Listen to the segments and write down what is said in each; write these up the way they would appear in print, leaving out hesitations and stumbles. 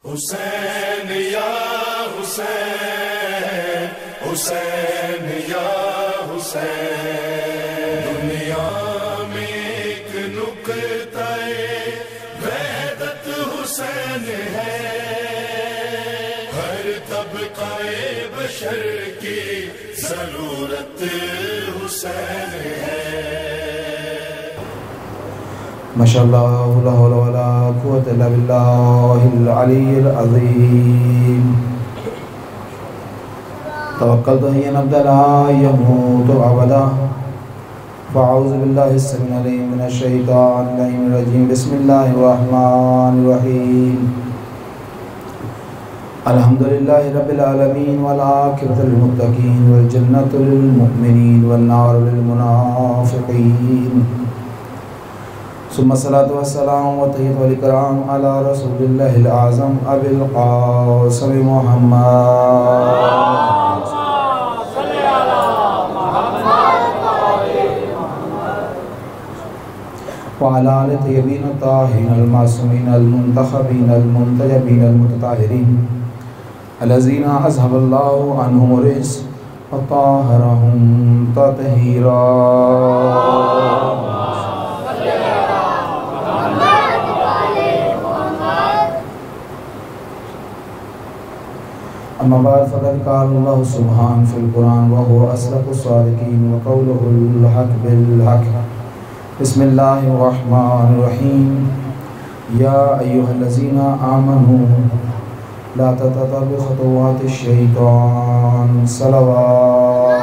حسین یا حسین، حسین یا حسین، دنیا میں ایک نقطہ وحدت حسین ہے، ہر طبقہ بشر کی ضرورت حسین ہے۔ ماشاءاللہ لا حول ولا قوة الا باللہ العلی العظیم۔ توکلت ان عبدا لا يموت ابدا، فاعوذ باللہ السمیع العلیم من الشیطان اللعین الرجیم، بسم اللہ الرحمن الرحیم۔ الحمدللہ رب العالمین والعاقبۃ للمتقین والجنۃ للمؤمنین والنار للمنافقین، ثم الصلاة والسلام وتحیۃ والاکرام علی رسول اللہ الاعظم ابی القاسم محمد وعلى آل طیبین الطاہرین المعصومین المنتخبین المنتجبین المتطہرین الذین اذهب اللہ عنہم الرجس وطہرہم تطہیرا۔ اما بعد فقد قال اللہ سبحانہ فی القرآن وهو اصدق الصادقین وقولہ الحق بالحق۔ بسم اللہ الرحمن الرحیم، یا ایہا الذین آمنوا لا تتبعوا خطوات الشیطان، صلوات۔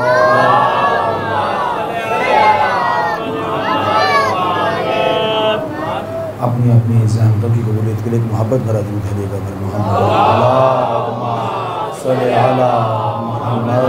اپنی اپنی زحمتوں کی قبولیت کے لیے ایک محبت بھرا درود ہے دے گا محمد صلی علی محمد۔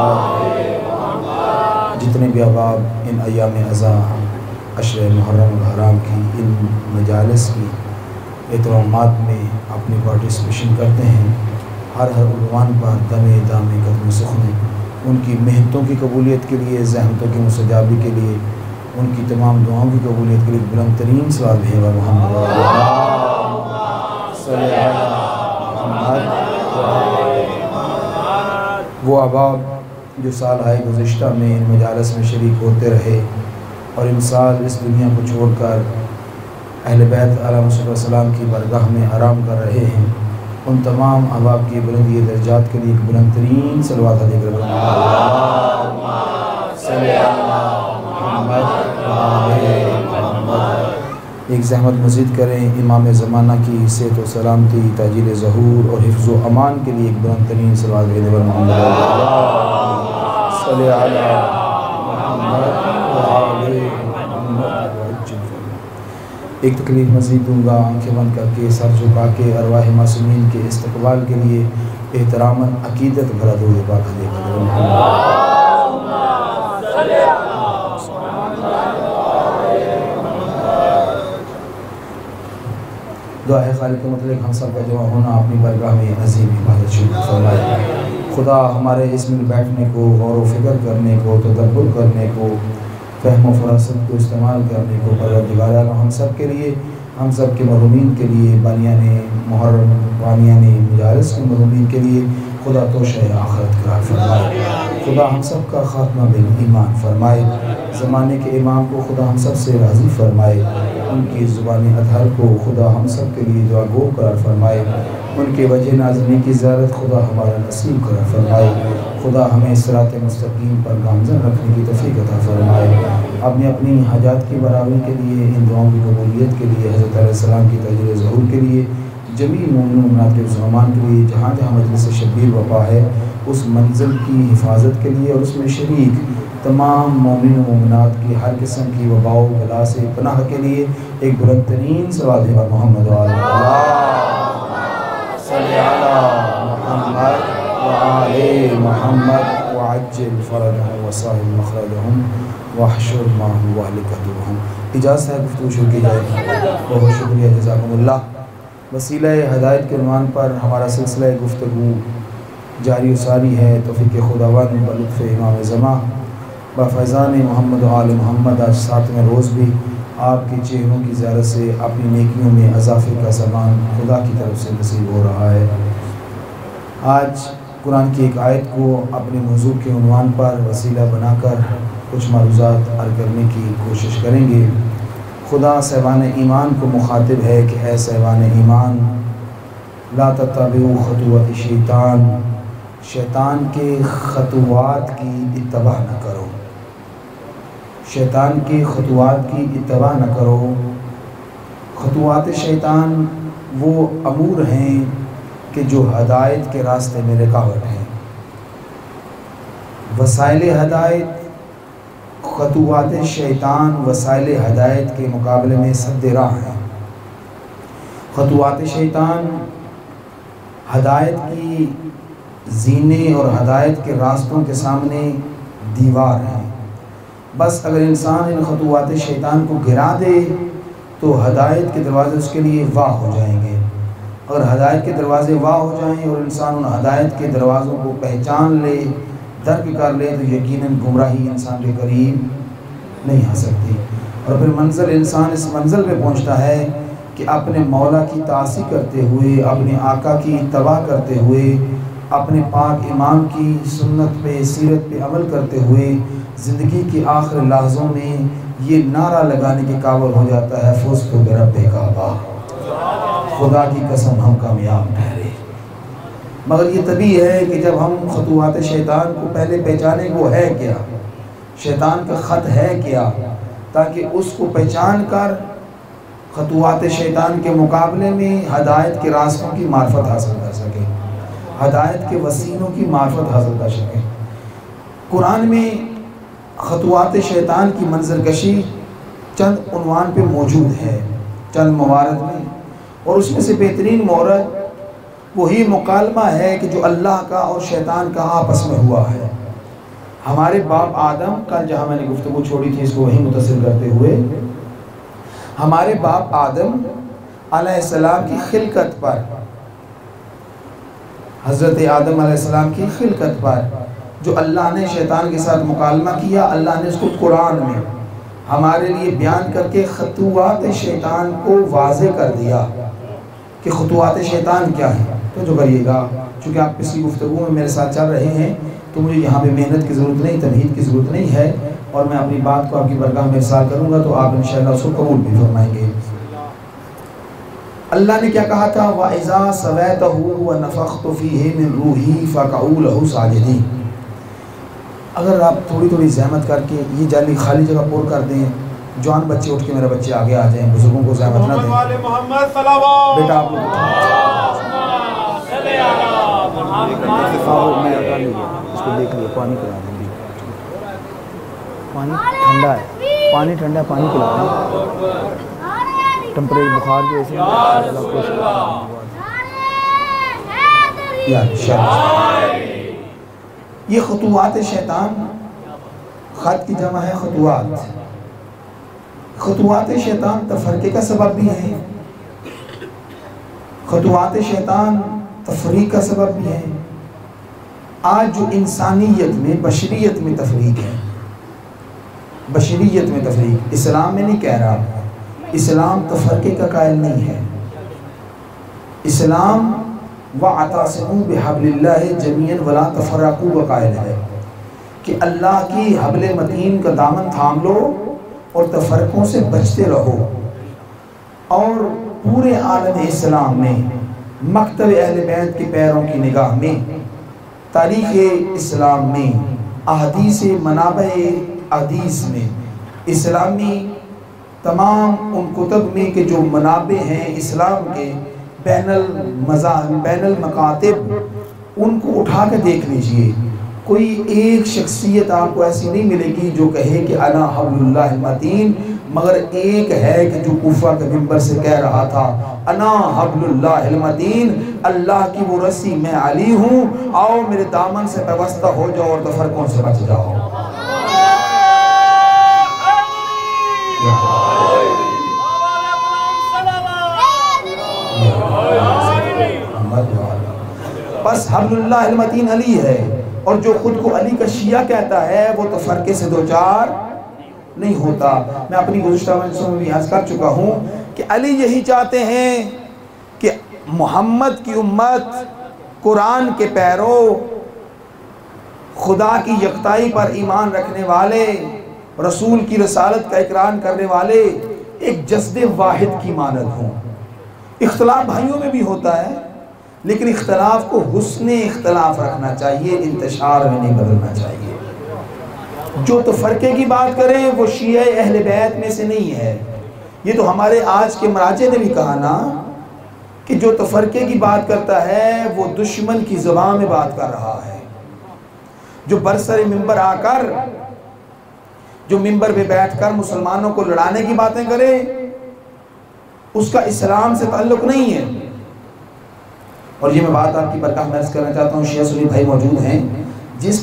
جتنے بھی احباب ان ایام ازاں عشر محرم الحرام کی ان مجالس کی اہتمامات میں اپنی پارٹیسپیشن کرتے ہیں، ہر عنوان پر دمے دامے قدم سخن، ان کی محنتوں کی قبولیت کے لیے، زحمتوں کی مستجابی کے لیے، ان کی تمام دعاؤں کی قبولیت کے لیے بلند ترین سوال ہے محمد صلی علی محمد۔ وہ احباب جو سال آئے گزشتہ میں ان مجالس میں شریک ہوتے رہے اور ان سال اس دنیا کو چھوڑ کر اہل بیت علیہ السلام کی برگاہ میں آرام کر رہے ہیں، ان تمام احباب کی بلندی درجات کے لیے ایک بلند ترین صلوات علیہ محمد۔ ایک زحمت مزید کریں، امام زمانہ کی صحت و سلامتی، تاجیل ظہور اور حفظ و امان کے لیے ایک بلند ترین صلوات علیہ محمد صلی علی محمد۔ ایک تکلیف مزید دوں گا، آنکھیں بند کر کے سر جھکا کے ارواح معصومین کے استقبال کے لیے احتراماً عقیدت بھرا درود پاک علیہ دعا ہے خالق کے مطلق ہم سب کا جمع ہونا اپنی برگاہ میں عظیم عبادت شروع فرمائے۔ خدا ہمارے اس میں بیٹھنے کو، غور و فکر کرنے کو، تدبر کرنے کو، فہم و فراست کو استعمال کرنے کو پروردگار عالم ہم سب کے لیے، ہم سب کے مرحومین کے لیے، بانیان محرم، بانیان مجالس کے مرحومین کے لیے خدا توشہ آخرت قرار فرمائے۔ خدا ہم سب کا خاتمہ بالایمان فرمائے، زمانے کے امام کو خدا ہم سب سے راضی فرمائے، ان کی زبان اطہر کو خدا ہم سب کے لیے دعا گو قرار فرمائے، ان کے وجہ نازلین کی زیارت خدا ہمارا نصیب قرار فرمائے، خدا ہمیں صراط مستقیم پر گامزن رکھنے کی توفیق عطا فرمائے۔ اپنی اپنی حاجات کی براوی کے لیے، ان دعاؤں کی قبولیت کے لیے، حضرت علیہ السلام کی تاجیل ظہور کے لیے، جمیع مومنین مومنات کے مسلمان کے لیے، جہاں جہاں مجلس شبیر وفا ہے اس منزل کی حفاظت کے لیے، اور اس میں شریک تمام مومنین و مومنات کی ہر قسم کی وبا و بلا سے پناہ کے لیے ایک بلند ترین صلوات ہے محمد صلی علی محمد وآل محمد وعجل فرجهم وسهل مخرجهم واحشر معهم واهلك دورهم۔ اجازت ہے گفتگو شروع کی جائے۔ بہت شکریہ، جزاکم اللہ۔ وسیلہ ہدایت کے عنوان پر ہمارا سلسلہ گفتگو جاری و ساری ہے، توفیق خداوند بلطف امام زمان با فیضان محمد و آل محمد۔ آج 7ویں روز بھی آپ کے چہروں کی زیارت سے اپنی نیکیوں میں اضافے کا سامان خدا کی طرف سے نصیب ہو رہا ہے۔ آج قرآن کی ایک آیت کو اپنے موضوع کے عنوان پر وسیلہ بنا کر کچھ معروضات عرض کرنے کی کوشش کریں گے۔ خدا صاحبان ایمان کو مخاطب ہے کہ اے صاحبان ایمان، لا تتبعوا خطوات شیطان، شیطان کے خطوات کی اتباع نہ کرو، شیطان کی خطوات کی اتباع نہ کرو۔ خطوات شیطان وہ امور ہیں کہ جو ہدایت کے راستے میں رکاوٹ ہیں۔ وسائل ہدایت، خطوات شیطان وسائل ہدایت کے مقابلے میں سد راہ ہیں۔ خطوات شیطان ہدایت کی زینے اور ہدایت کے راستوں کے سامنے دیوار ہیں۔ بس اگر انسان ان خطوات شیطان کو گرا دے تو ہدایت کے دروازے اس کے لیے واہ ہو جائیں گے۔ اگر ہدایت کے دروازے واہ ہو جائیں اور انسان ان ہدایت کے دروازوں کو پہچان لے، درک کر لے، تو یقیناً گمراہی انسان کے قریب نہیں آ سکتی۔ اور پھر انسان اس منزل پہ پہنچتا ہے کہ اپنے مولا کی تعصی کرتے ہوئے، اپنے آقا کی اتباع کرتے ہوئے، اپنے پاک امام کی سنت پہ، سیرت پہ عمل کرتے ہوئے زندگی کے آخر لحظوں میں یہ نعرہ لگانے کے قابل ہو جاتا ہے، فزت برب کعبہ، خدا کی قسم ہم کامیاب ٹھہرے۔ مگر یہ طبیعی ہے کہ جب ہم خطوات شیطان کو پہلے پہچانیں وہ ہے کیا، شیطان کا خط ہے کیا، تاکہ اس کو پہچان کر خطوات شیطان کے مقابلے میں ہدایت کے راستوں کی معرفت حاصل کر سکے، ہدایت کے وسیلوں کی معرفت حاصل کر سکے۔ قرآن میں خطوات شیطان کی منظر کشی چند عنوان پہ موجود ہے، چند موارد میں، اور اس میں سے بہترین مورد وہی مکالمہ ہے کہ جو اللہ کا اور شیطان کا آپس میں ہوا ہے۔ ہمارے باپ آدم، کل جہاں میں نے گفتگو چھوڑی تھی اس کو وہی متصل کرتے ہوئے، ہمارے باپ آدم علیہ السلام کی خلقت پر، حضرت آدم علیہ السلام کی خلقت پر جو اللہ نے شیطان کے ساتھ مکالمہ کیا، اللہ نے اس کو قرآن میں ہمارے لیے بیان کر کے خطوات شیطان کو واضح کر دیا کہ خطوات شیطان کیا ہے۔ تو جو کریے گا، چونکہ آپ پچھلی گفتگو میں میرے ساتھ چل رہے ہیں تو مجھے یہاں پہ محنت کی ضرورت نہیں، تمہید کی ضرورت نہیں ہے، اور میں اپنی بات کو آپ کی برگاہ میں ارسال کروں گا تو آپ انشاءاللہ اس کو قبول بھی فرمائیں گے۔ اللہ نے کیا کہا تھا؟ وَإِذَا سَوَيْتَهُ وَنَفَخْتُ فِيهِ مِن رُوحِي فَقَعُوا لَهُ سَاجِدِينَ۔ اگر آپ تھوڑی تھوڑی زحمت کر کے یہ جعلی خالی جگہ پور کر دیں، جوان بچے اٹھ کے میرے بچے آگے آ جائیں، بزرگوں کو زحمت نہ دیں، بیٹا آپ لوگ میں اٹھا لیجیے، اس کو دیکھ لیے، پانی پلا دیں گے، پانی ٹھنڈا ہے، پانی ٹھنڈا ہے، پانی پلا دیں، ٹمپریچر بخار کی وجہ سے۔ یہ خطوات شیطان، خط کی جمع ہے خطوات، خطوات شیطان تفرقے کا سبب بھی ہے، خطوات شیطان تفریق کا سبب بھی ہے۔ آج جو انسانیت میں، بشریت میں تفریق ہے، بشریت میں تفریق، اسلام میں نہیں کہہ رہا، اسلام تفرقے کا قائل نہیں ہے۔ اسلام وَاعْتَصِمُوا بِحَبْلِ اللَّهِ جَمِيعًا وَلَا تَفَرَّقُوا کا قائل ہے کہ اللہ کی حبل متین کا دامن تھام لو اور تفرقوں سے بچتے رہو۔ اور پورے عالم اسلام میں، مکتب اہل بیت کے پیروں کی نگاہ میں، تاریخ اسلام میں، احادیث منابع حدیث میں، اسلامی تمام ان کتب میں کہ جو منابع ہیں اسلام کے، بین المکاتب، ان کو اٹھا کے دیکھ لیجئے، کوئی ایک شخصیت آپ کو ایسی نہیں ملے گی جو کہے کہ انا حبل اللہ المتین، مگر ایک ہے کہ جو کوفہ کے منبر سے کہہ رہا تھا انا حبل اللہ المتین، اللہ کی وہ رسی میں علی ہوں، آؤ میرے دامن سے پیوستہ ہو جاؤ اور تفرقوں سے بچ جاؤ۔ بس حبل اللہ المتین علی ہے، اور جو خود کو علی کا شیعہ کہتا ہے وہ تفرقے سے دوچار نہیں ہوتا۔ میں اپنی گزشتہ مجلسوں میں بھی عرض کر چکا ہوں کہ علی یہی چاہتے ہیں کہ محمد کی امت، قرآن کے پیرو، خدا کی یکتائی پر ایمان رکھنے والے، رسول کی رسالت کا اقرار کرنے والے ایک جسد واحد کی مانند ہوں۔ اختلاف بھائیوں میں بھی ہوتا ہے، لیکن اختلاف کو حسن اختلاف رکھنا چاہیے، انتشار میں نہیں بدلنا چاہیے۔ جو تفرقے کی بات کریں وہ شیعہ اہل بیت میں سے نہیں ہے۔ یہ تو ہمارے آج کے مراجع نے بھی کہا نا کہ جو تفرقے کی بات کرتا ہے وہ دشمن کی زبان میں بات کر رہا ہے۔ جو برسر منبر آ کر، جو منبر پہ بیٹھ کر مسلمانوں کو لڑانے کی باتیں کرے، اس کا اسلام سے تعلق نہیں ہے۔ اور یہ میں بات آپ کی برکاہ میں عرض کرنا چاہتا ہوں، شیعہ سنی بھائی موجود ہیں، جس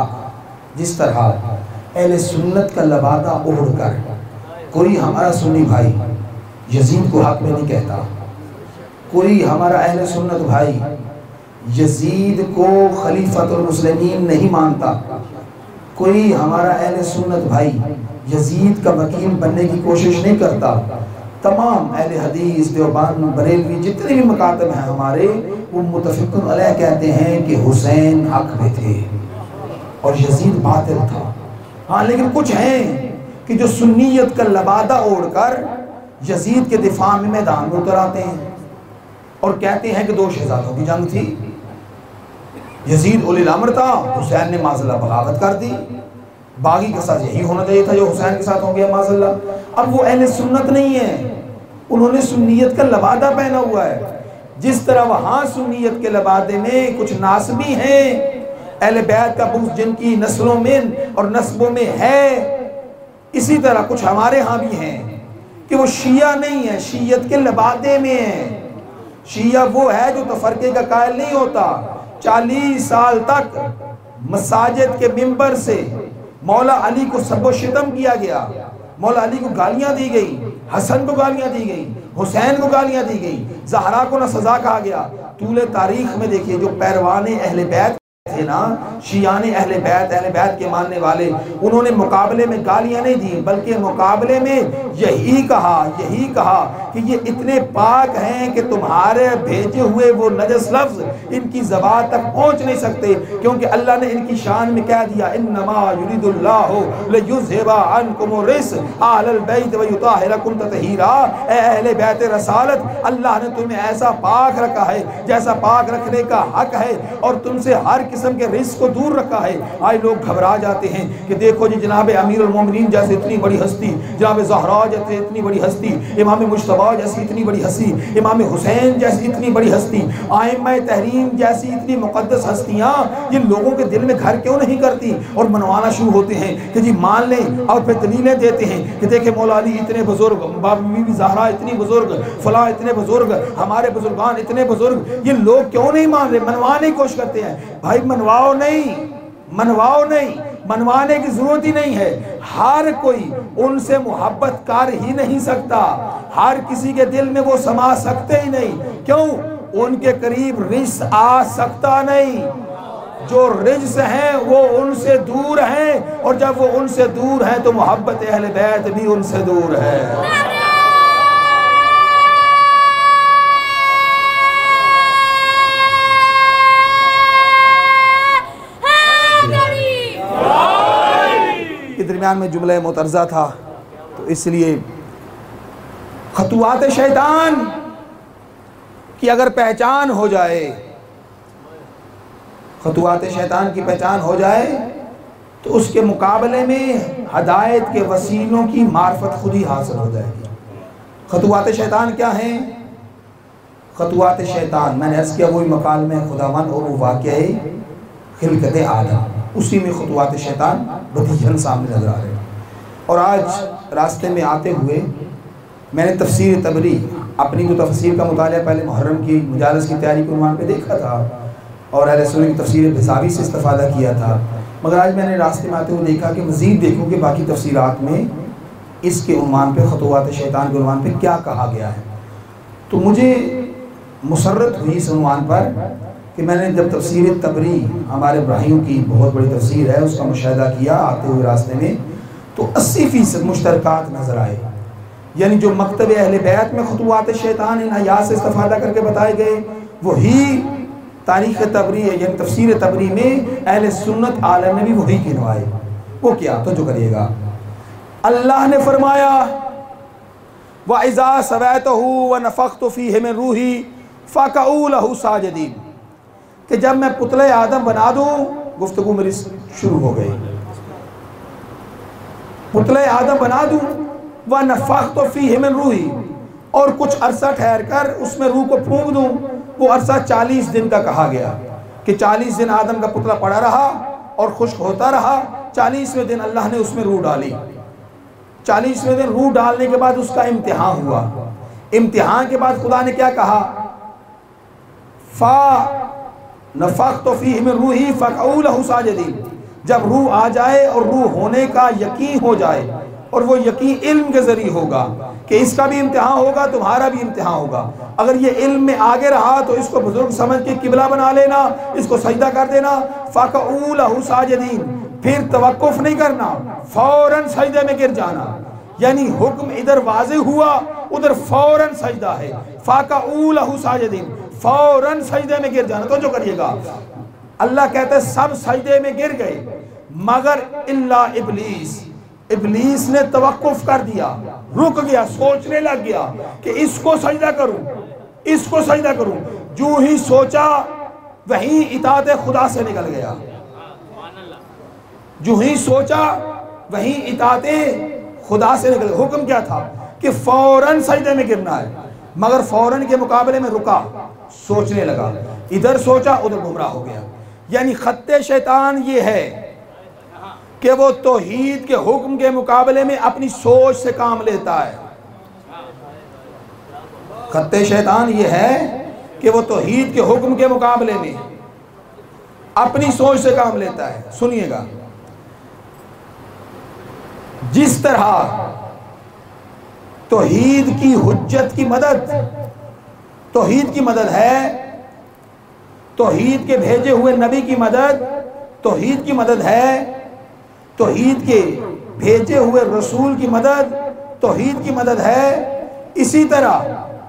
طرح اہل سنت کا لبادہ اوڑھ کر کوئی ہمارا سنی بھائی یزید کو حق میں نہیں کہتا، کوئی ہمارا اہل سنت بھائی یزید کو خلیفۃ المسلمین نہیں مانتا، کوئی ہمارا اہل سنت بھائی یزید کا وکیل بننے کی کوشش نہیں کرتا، تمام اہل حدیث، دیوبند، بریلوی، جتنے بھی مکاتب ہیں ہمارے، وہ متفق علیہ کہتے ہیں کہ حسین حق میں تھے اور یزید باطل تھا۔ ہاں لیکن کچھ ہیں کہ جو سنیت کا لبادہ اوڑھ کر یزید کے دفاع میں میدان میں اتر آتے ہیں اور کہتے ہیں کہ دو شہزادوں کی جنگ تھی، یزید اولی الامر تھا، حسین نے معاذ اللہ بغاوت کر دی، باغی کے ساتھ یہی ہونا چاہیے تھا جو حسین کے ساتھ ہو گیا معاذ اللہ۔ اب وہ اہل سنت نہیں ہے، انہوں نے سنیت کا لبادہ پہنا ہوا ہے۔ جس طرح وہاں سنیت کے لبادے میں کچھ ناسبی ہیں، اہل بیت کا بغض جن کی نسلوں میں اور نسبوں میں ہے، اسی طرح کچھ ہمارے ہاں بھی ہیں کہ وہ شیعہ نہیں ہے، شیعت کے لبادے میں ہیں۔ شیعہ وہ ہے جو تفرقے کا قائل نہیں ہوتا۔ 40 سال تک مساجد کے منبر سے مولا علی کو سب و شتم کیا گیا، مولا علی کو گالیاں دی گئی، حسن کو گالیاں دی گئی، حسین کو گالیاں دی گئی، زہرا کو نہ سزا کہا گیا۔ طول تاریخ میں دیکھیے جو پیروان اہل بیت تھے نا، شیعان اہل بیت کے ماننے والے، انہوں نے مقابلے میں گالیاں نہیں دی، بلکہ مقابلے میں یہی کہا کہ یہ اتنے پاک ہیں کہ تمہارے بھیجے ہوئے وہ نجس لفظ ان کی زبان تک پہنچ نہیں سکتے، کیونکہ اللہ نے ان کی شان میں کہہ دیا انما یرید اللہ لیذھب عنکم الرجس اہل البیت ویطہرکم تطہیرا۔ اے اہل بیت رسالت، اللہ نے تمہیں ایسا پاک رکھا ہے جیسا پاک رکھنے کا حق ہے، اور تم سے ہر قسم کے رزق کو دور رکھا ہے۔ آج لوگ گھبرا جاتے ہیں کہ دیکھو جی جناب امیر المومنین جیسے اتنی بڑی ہستی، جناب زہرا جیسے اتنی بڑی ہستی، امام مجتبی جیسی اتنی بڑی ہستی، امام حسین جیسی اتنی بڑی ہستی، ائمہ تحریم جیسی اتنی مقدس ہستیاں، یہ لوگوں کے دل میں گھر کیوں نہیں کرتی؟ اور منوانا شروع ہوتے ہیں کہ جی مان لیں، اور پھر دلیلیں دیتے ہیں کہ دیکھیں مولا علی اتنے بزرگ، بی بی زہرا اتنی بزرگ، فلاں اتنے بزرگ، ہمارے بزرگان اتنے بزرگ، یہ لوگ کیوں نہیں مان رہے؟ منوانے کی کوشش کرتے ہیں۔ بھائی منواؤ نہیں، منوانے کی ضرورت ہی نہیں ہے۔ ہر کوئی ان سے محبت کر ہی نہیں سکتا، ہر کسی کے دل میں وہ سما سکتے ہی نہیں۔ کیوں؟ ان کے قریب رجس آ سکتا نہیں۔ جو رجس ہیں وہ ان سے دور ہیں، اور جب وہ ان سے دور ہیں تو محبت اہل بیت بھی ان سے دور ہے۔ درمیان میں جملہ معترضہ تھا تو اس لیے خطوات شیطان کی اگر پہچان ہو جائے، خطوات شیطان کی پہچان ہو جائے تو اس کے مقابلے میں ہدایت کے وسیلوں کی معرفت خود ہی حاصل ہو جائے گی۔ خطوات شیطان کیا ہیں؟ خطوات شیطان میں نے عرض کیا وہی مقال میں خداوند اور وہ واقعہ خلقت آدم، اسی میں خطوات شیطان بدیہن سامنے نظر آ رہے ہیں۔ اور آج راستے میں آتے ہوئے میں نے تفسیر طبری، اپنی جو تفسیر کا مطالعہ پہلے محرم کی مجالس کی تیاری کے عنوان پہ دیکھا تھا اور اہل سنت کی تفسیر بھساوی سے استفادہ کیا تھا، مگر آج میں نے راستے میں آتے ہوئے دیکھا کہ مزید دیکھوں کہ باقی تفسیرات میں اس کے عنوان پہ، خطوات شیطان کے عنوان پہ کیا کہا گیا ہے۔ تو مجھے مسرت ہوئی اس عنوان پر کہ میں نے جب تفسیر طبری، ہمارے ابراہیم کی بہت بڑی تفسیر ہے، اس کا مشاہدہ کیا آتے ہوئے راستے میں، تو 80% مشترکات نظر آئے. یعنی جو مکتب اہل بیت میں خطوات شیطان ان آیات سے استفادہ کر کے بتائے گئے وہی تاریخ تبری یعنی تفسیر تبری میں اہل سنت عالم نے بھی وہی گنوائے. وہ کیا تو جو کریے گا. اللہ نے فرمایا وَإِذَا سَوَيْتُهُ وَنَفَخْتُ فِيهِ مِن رُوحِي فَقَعُوا لَهُ سَاجِدِينَ کہ جب میں پتلے آدم بنا دوں. گفتگو میری شروع ہو گئی. پتلے آدم بنا دوں وَنَفَخْتُ فِيهِ مِن رُوحِي اور کچھ عرصہ ٹھہر کر اس میں روح کو پھونک دوں. وہ عرصہ 40 دن کا کہا گیا کہ 40 دن آدم کا پتلا پڑا رہا اور خشک ہوتا رہا. 40ویں دن اللہ نے اس میں روح ڈالی. 40ویں دن روح ڈالنے کے بعد اس کا امتحان ہوا. امتحان کے بعد خدا نے کیا کہا فَنَفَخْتُ فِيهِ مِن رُوحِي فَقَعُوا لَهُ سَاجِدِينَ جب روح آ جائے اور روح ہونے کا یقین ہو جائے اور وہ یقین علم کے ذریعے ہوگا کہ اس کا بھی امتحان ہوگا تمہارا بھی امتحان ہوگا. اگر یہ علم میں آگے رہا تو اس کو بزرگ سمجھ کے قبلہ بنا لینا, اس کو سجدہ کر دینا. فَقَعُوا لَهُ سَاجِدِينَ پھر توقف نہیں کرنا, فوراً سجدے میں گر جانا. یعنی حکم ادھر واضح ہوا ادھر فوراً سجدہ ہے. فَقَعُوا لَهُ سَاجِدِينَ فوراً سجدے میں گر جانا. تو جو کریے گا. اللہ کہتا ہے سب سجدے میں گر گئے مگر الا ابلیس. ابلیس نے توقف کر دیا, رک گیا, سوچنے لگ گیا کہ اس کو سجدہ کروں, اس کو سجدہ کروں. جو ہی سوچا وہیں اطاعت خدا سے نکل گیا. جو ہی سوچا وہیں اطاعت خدا سے نکل گیا. حکم کیا تھا کہ فوراً سجدے میں گرنا ہے مگر فوراً کے مقابلے میں رکا, سوچنے لگا. ادھر سوچا ادھر گمراہ ہو گیا. یعنی خط شیطان یہ ہے کہ وہ توحید کے حکم کے مقابلے میں اپنی سوچ سے کام لیتا ہے. خط شیطان یہ ہے کہ وہ توحید کے حکم کے مقابلے میں اپنی سوچ سے کام لیتا ہے. سنیے گا, جس طرح توحید کی حجت کی مدد, توحید کی مدد ہے, توحید کے بھیجے ہوئے نبی کی مدد, توحید کی مدد ہے, توحید کے بھیجے ہوئے رسول کی مدد, توحید کی مدد ہے. اسی طرح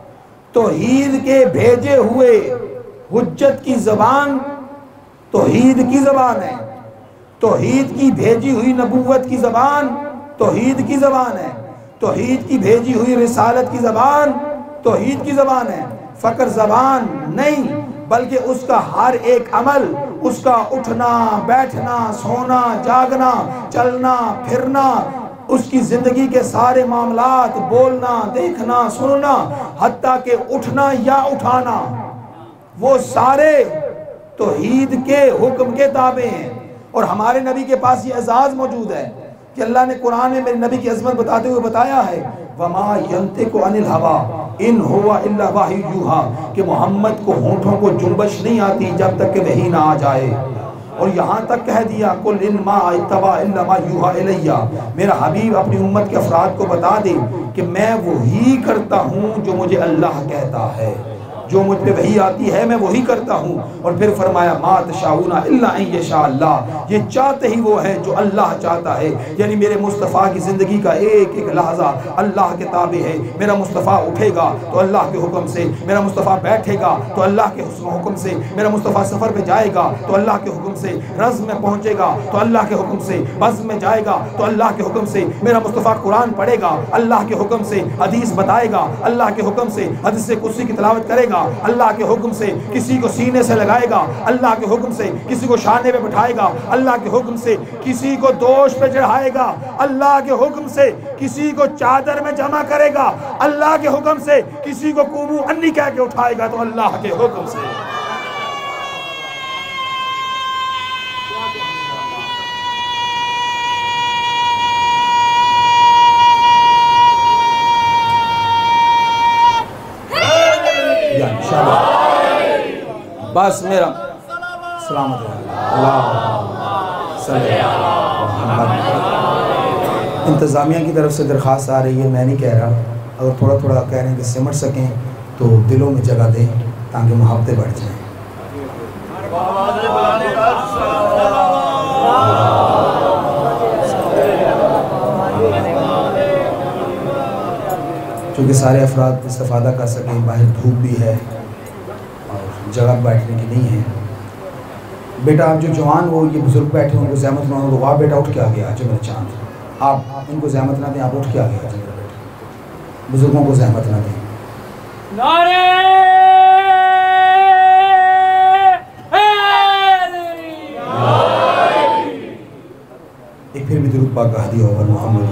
توحید کے بھیجے ہوئے حجت کی زبان توحید کی زبان ہے. توحید کی بھیجی ہوئی نبوت کی زبان توحید کی زبان ہے. توحید کی بھیجی ہوئی رسالت کی زبان توحید کی زبان ہے. فقط زبان نہیں بلکہ اس کا ہر ایک عمل, اس کا اٹھنا بیٹھنا سونا جاگنا چلنا پھرنا, اس کی زندگی کے سارے معاملات, بولنا دیکھنا سننا حتیٰ کہ اٹھنا یا اٹھانا, وہ سارے توحید کے حکم کے تابع ہیں. اور ہمارے نبی کے پاس یہ اعزاز موجود ہے کہ اللہ نے قرآن میں میرے نبی کی عظمت بتاتے ہوئے بتایا ہے وَمَا يَنْتِقُ عَنِ الْهَوَىٰ إِنْ هُوَ إِلَّا وَحْيٌ يُوحَىٰ کہ محمد کو ہونٹوں کو جنبش نہیں آتی جب تک کہ وحی نہ آ جائے. اور یہاں تک کہہ دیا قُلْ إِنْ مَا اتَّبَعَ إِلَّا مَا يُوحَىٰ إِلَيَّ میرا حبیب اپنی امت کے افراد کو بتا دے کہ میں وہی کرتا ہوں جو مجھے اللہ کہتا ہے, جو مجھ پہ وحی آتی ہے میں وہی کرتا ہوں. اور پھر فرمایا ما تشاؤون الا ان یشاء اللہ یہ چاہتے ہی وہ ہے جو اللہ چاہتا ہے. یعنی میرے مصطفیٰ کی زندگی کا ایک ایک لحظہ اللہ کے تابع ہے. میرا مصطفیٰ اٹھے گا تو اللہ کے حکم سے, میرا مصطفیٰ بیٹھے گا تو اللہ کے حکم سے, میرا مصطفیٰ سفر پہ جائے گا تو اللہ کے حکم سے, رزم میں پہنچے گا تو اللہ کے حکم سے, بزم میں جائے گا تو اللہ کے حکم سے, میرا مصطفیٰ قرآن پڑھے گا اللہ کے حکم سے, حدیث بتائے گا اللہ کے حکم سے, حدیث قدسی کی تلاوت کرے گا اللہ کے حکم سے, کسی کو سینے سے لگائے گا اللہ کے حکم سے, کسی کو شانے پہ بٹھائے گا اللہ کے حکم سے, کسی کو دوش پہ چڑھائے گا اللہ کے حکم سے, کسی کو چادر میں جمع کرے گا اللہ کے حکم سے, کسی کو قومو انی کہہ کے اٹھائے گا تو اللہ کے حکم سے. بس میرا سلامت انتظامیہ کی طرف سے درخواست آ رہی ہے, میں نہیں کہہ رہا, اگر تھوڑا تھوڑا کہہ رہے ہیں کہ سمٹ سکیں تو دلوں میں جگہ دیں تاکہ محبتیں بڑھ جائیں. سارے افراد استفادہ کر سکیں. باہر دھوپ بھی ہے اور جگہ بیٹھنے کی نہیں ہے. بیٹا آپ جو جوان وہ یہ بزرگ بیٹھے ان کو زحمت نہ ہو تو آپ بیٹا اٹھ کے آ گیا. میرا چاند آپ ان کو زحمت نہ دیں, آپ اٹھ کے آ گیا. میرا بیٹا بزرگوں کو زحمت نہ دیں. نعرے ایک پھر بھی درود پاک کا ہدیہ ہو محمد.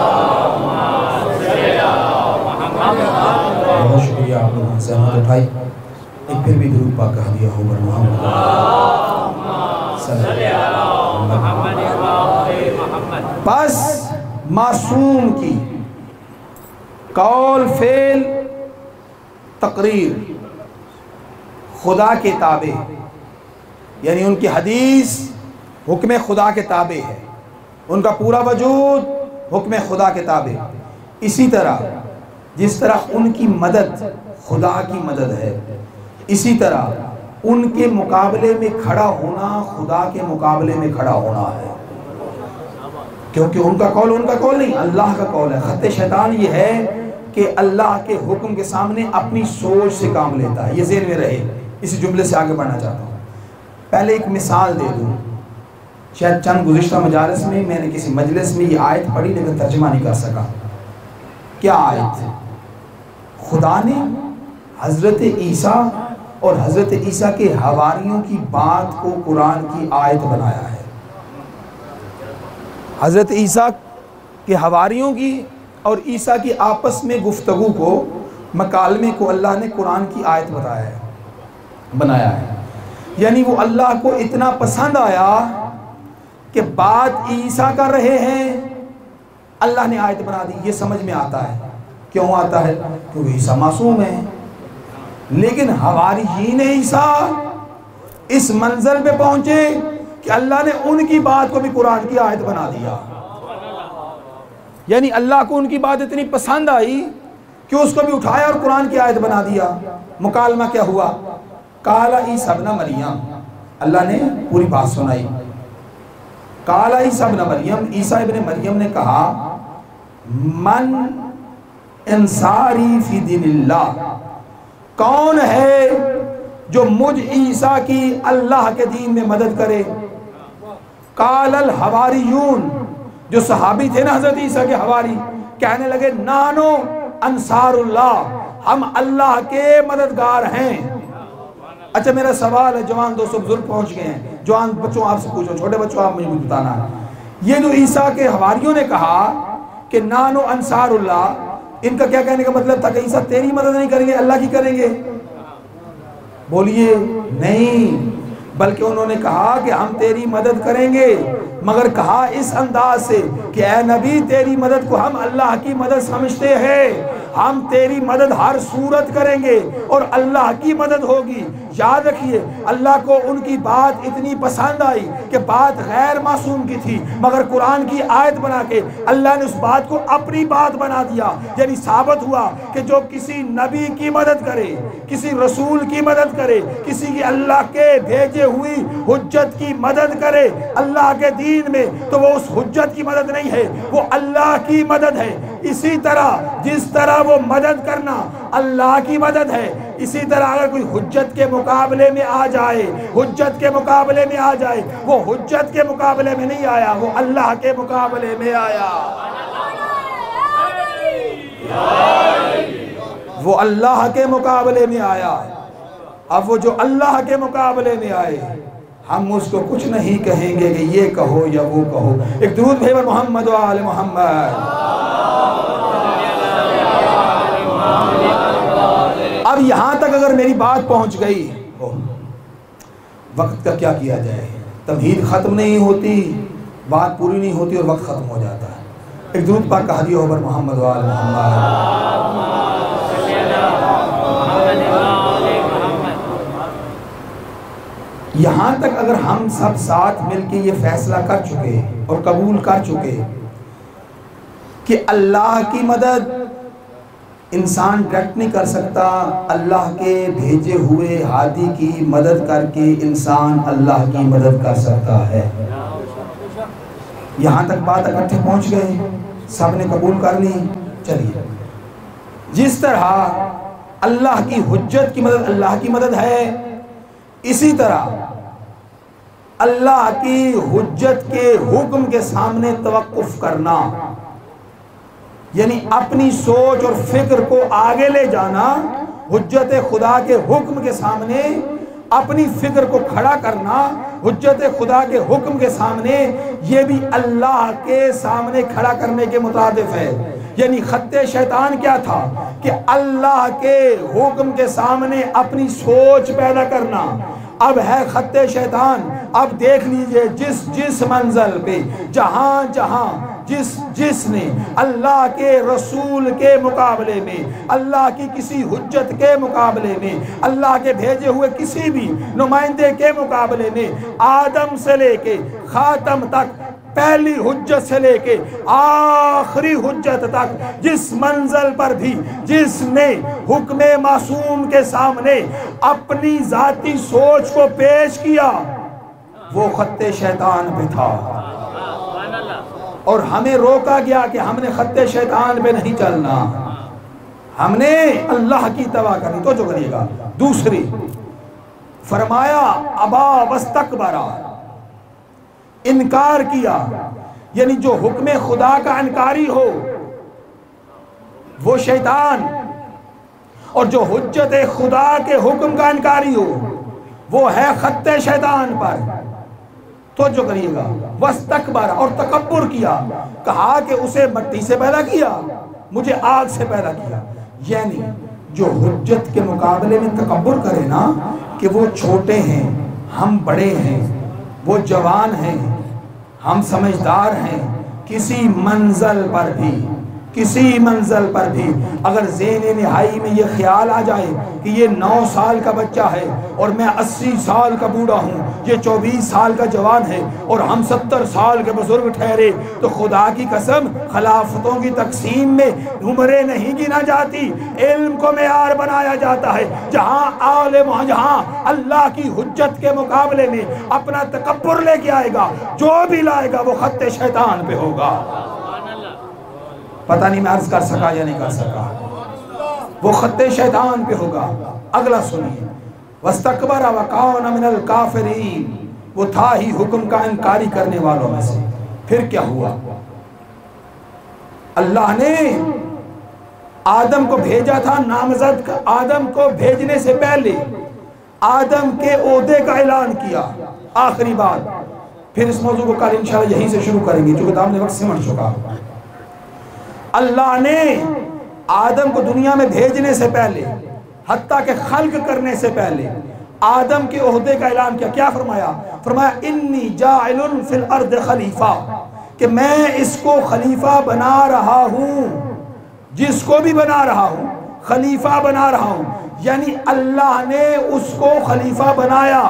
بہت شکریہ آپ لوگوں نے زحمت اٹھائی. ایک پھر بھی درود پاک کا ہدیہ ہو محمد. بس معصوم کی قول فعل تقریر خدا کے تابع, یعنی ان کی حدیث حکم خدا کے تابع ہے, ان کا پورا وجود حکم خدا کے تابع. اسی طرح جس طرح ان کی مدد خدا کی مدد ہے, اسی طرح ان کے مقابلے میں کھڑا ہونا خدا کے مقابلے میں کھڑا ہونا ہے, کیونکہ ان کا قول نہیں, اللہ کا قول ہے. خط شیطان یہ ہے کہ اللہ کے حکم کے سامنے اپنی سوچ سے کام لیتا ہے. یہ ذہن میں رہے. اسی جملے سے آگے بڑھنا چاہتا ہوں. پہلے ایک مثال دے دوں. شاید چند گزشتہ مجالس میں میں نے کسی مجلس میں یہ آیت پڑھی لیکن ترجمہ نہیں کر سکا. کیا آیت؟ خدا نے حضرت عیسیٰ اور حضرت عیسیٰ کے حواریوں کی بات کو قرآن کی آیت بنایا ہے. حضرت عیسیٰ کے حواریوں کی اور عیسیٰ کی آپس میں گفتگو کو, مکالمے کو اللہ نے قرآن کی آیت بنایا ہے. یعنی وہ اللہ کو اتنا پسند آیا کہ بات عیسیٰ کر رہے ہیں, اللہ نے آیت بنا دی. یہ سمجھ میں آتا ہے. کیوں آتا ہے؟ کیونکہ عیسیٰ معصوم ہے. لیکن حواریین عیسیٰ اس منزل پہ پہنچے کہ اللہ نے ان کی بات کو بھی قرآن کی آیت بنا دیا. یعنی اللہ کو ان کی بات اتنی پسند آئی کہ اس کو بھی اٹھایا اور قرآن کی آیت بنا دیا. مکالمہ کیا ہوا؟ قال عیسیٰ ابن مریم, اللہ نے پوری بات سنائی. قال عیسیٰ ابن مریم, عیسیٰ ابن مریم نے کہا من انصاری فی دین اللہ, کون ہے جو مجھ عیسیٰ کی اللہ کے دین میں مدد کرے. قال الحواریون, جو صحابی تھے نا حضرت عیسیٰ کے حواری, کہنے لگے نانو انصار اللہ, ہم اللہ کے مددگار ہیں. اچھا میرا سوال ہے, جوان دوستوں بزرگ پہنچ گئے ہیں, جوان بچوں آپ سے پوچھو, چھوٹے بچوں آپ مجھے بتانا ہے. یہ جو عیسیٰ کے حواریوں نے کہا کہ نانو انصار اللہ, ان کا کیا کہنے کا مطلب تھا کہ عیسیٰ تیری مدد نہیں کریں گے, اللہ کی کریں گے؟ بولیے نہیں, بلکہ انہوں نے کہا کہ ہم تیری مدد کریں گے, مگر کہا اس انداز سے کہ اے نبی تیری مدد کو ہم اللہ کی مدد سمجھتے ہیں, ہم تیری مدد ہر صورت کریں گے اور اللہ کی مدد ہوگی. یاد رکھیے اللہ کو ان کی بات اتنی پسند آئی کہ بات غیر معصوم کی تھی, مگر قرآن کی آیت بنا کے اللہ نے اس بات کو اپنی بات بنا دیا. یعنی ثابت ہوا کہ جو کسی نبی کی مدد کرے, کسی رسول کی مدد کرے, کسی کی اللہ کے بھیجے ہوئی حجت کی مدد کرے اللہ کے دین میں, تو وہ اس حجت کی مدد نہیں ہے, وہ اللہ کی مدد ہے. اسی طرح جس طرح وہ مدد کرنا اللہ کی مدد ہے, اسی طرح اگر کوئی حجت کے مقابلے میں آ جائے, حجت کے مقابلے میں آ جائے, وہ حجت کے مقابلے میں نہیں آیا, وہ اللہ کے مقابلے میں آیا, وہ اللہ کے مقابلے میں آیا. اب وہ جو اللہ کے مقابلے میں آئے, ہم اس کو کچھ نہیں کہیں گے کہ یہ کہو یا وہ کہو. ایک درود بھیجو محمد و آل محمد. اب یہاں تک اگر میری بات پہنچ گئی, وقت کا کیا کیا جائے, تمہید ختم نہیں ہوتی, بات پوری نہیں ہوتی اور وقت ختم ہو جاتا ہے. ایک درود پاک کا ہدیہ ہو بر محمد و آل محمد. یہاں تک اگر ہم سب ساتھ مل کے یہ فیصلہ کر چکے اور قبول کر چکے کہ اللہ کی مدد انسان ڈائریکٹ نہیں کر سکتا, اللہ کے بھیجے ہوئے ہادی کی مدد کر کے انسان اللہ کی مدد کر سکتا ہے. یہاں تک بات اکٹھے پہنچ گئے, سب نے قبول کر لی. چلیے جس طرح اللہ کی حجت کی مدد اللہ کی مدد ہے، اسی طرح اللہ کی حجت کے حکم کے سامنے توقف کرنا، یعنی اپنی سوچ اور فکر کو آگے لے جانا، حجت خدا کے حکم کے سامنے اپنی فکر کو کھڑا کرنا، حجت خدا کے حکم کے سامنے، یہ بھی اللہ کے سامنے کھڑا کرنے کے مترادف ہے۔ یعنی خط شیطان کیا تھا کہ اللہ کے حکم کے سامنے اپنی سوچ پیدا کرنا، اب ہے خط شیطان۔ اب دیکھ لیجئے جس منزل پہ جہاں جس نے اللہ کے رسول کے مقابلے میں، اللہ کی کسی حجت کے مقابلے میں، اللہ کے بھیجے ہوئے کسی بھی نمائندے کے مقابلے میں، آدم سے لے کے خاتم تک، پہلی حجت سے لے کے آخری حجت تک، جس منزل پر بھی جس نے حکم معصوم کے سامنے اپنی ذاتی سوچ کو پیش کیا، وہ خط شیطان پہ تھا۔ اور ہمیں روکا گیا کہ ہم نے خط شیطان پہ نہیں چلنا، ہم نے اللہ کی اتباع کرنی۔ تو جو کریے گا دوسری فرمایا ابا واستکبرا، انکار کیا، یعنی جو حکم خدا کا انکاری ہو وہ شیطان، اور جو حجت خدا کے حکم کا انکاری ہو وہ ہے خط شیطان پر۔ تو جو کریے گا واستکبر، اور تکبر کیا، کہا کہ اسے مٹی سے پیدا کیا، مجھے آگ سے پیدا کیا۔ یعنی جو حجت کے مقابلے میں تکبر کرے نا کہ وہ چھوٹے ہیں، ہم بڑے ہیں، وہ جوان ہیں، ہم سمجھدار ہیں، کسی منزل پر بھی اگر ذہن نہائی میں یہ خیال آ جائے کہ یہ 9 سال کا بچہ ہے اور میں 80 سال کا بوڑھا ہوں، یہ 24 سال کا جوان ہے اور ہم 70 سال کے بزرگ ٹھہرے، تو خدا کی قسم خلافتوں کی تقسیم میں عمریں نہیں گنا جاتی، علم کو معیار بنایا جاتا ہے۔ جہاں عالم جہاں اللہ کی حجت کے مقابلے میں اپنا تکبر لے کے آئے گا، جو بھی لائے گا وہ خط شیطان پہ ہوگا۔ پتہ نہیں میں عرض کر سکا یا نہیں کر سکا، وہ خط شیطان پہ ہوگا۔ اگلا سنیے، واستکبر وکان من الکافرین، وہ تھا ہی حکم کا انکاری کرنے والوں میں سے۔ پھر کیا ہوا؟ اللہ نے آدم کو بھیجا تھا نامزد، آدم کو بھیجنے سے پہلے آدم کے عہدے کا اعلان کیا۔ آخری بات، پھر اس موضوع کو کل انشاءاللہ یہیں سے شروع کریں گے چونکہ دامن وقت سمٹ چکا۔ اللہ نے آدم کو دنیا میں بھیجنے سے پہلے، حتیٰ کہ خلق کرنے سے پہلے، آدم کے عہدے کا اعلان کیا۔ کیا فرمایا؟ فرمایا انی جاعل فی الارض خلیفہ، کہ میں اس کو خلیفہ بنا رہا ہوں، جس کو بھی بنا رہا ہوں خلیفہ بنا رہا ہوں، یعنی اللہ نے اس کو خلیفہ بنایا۔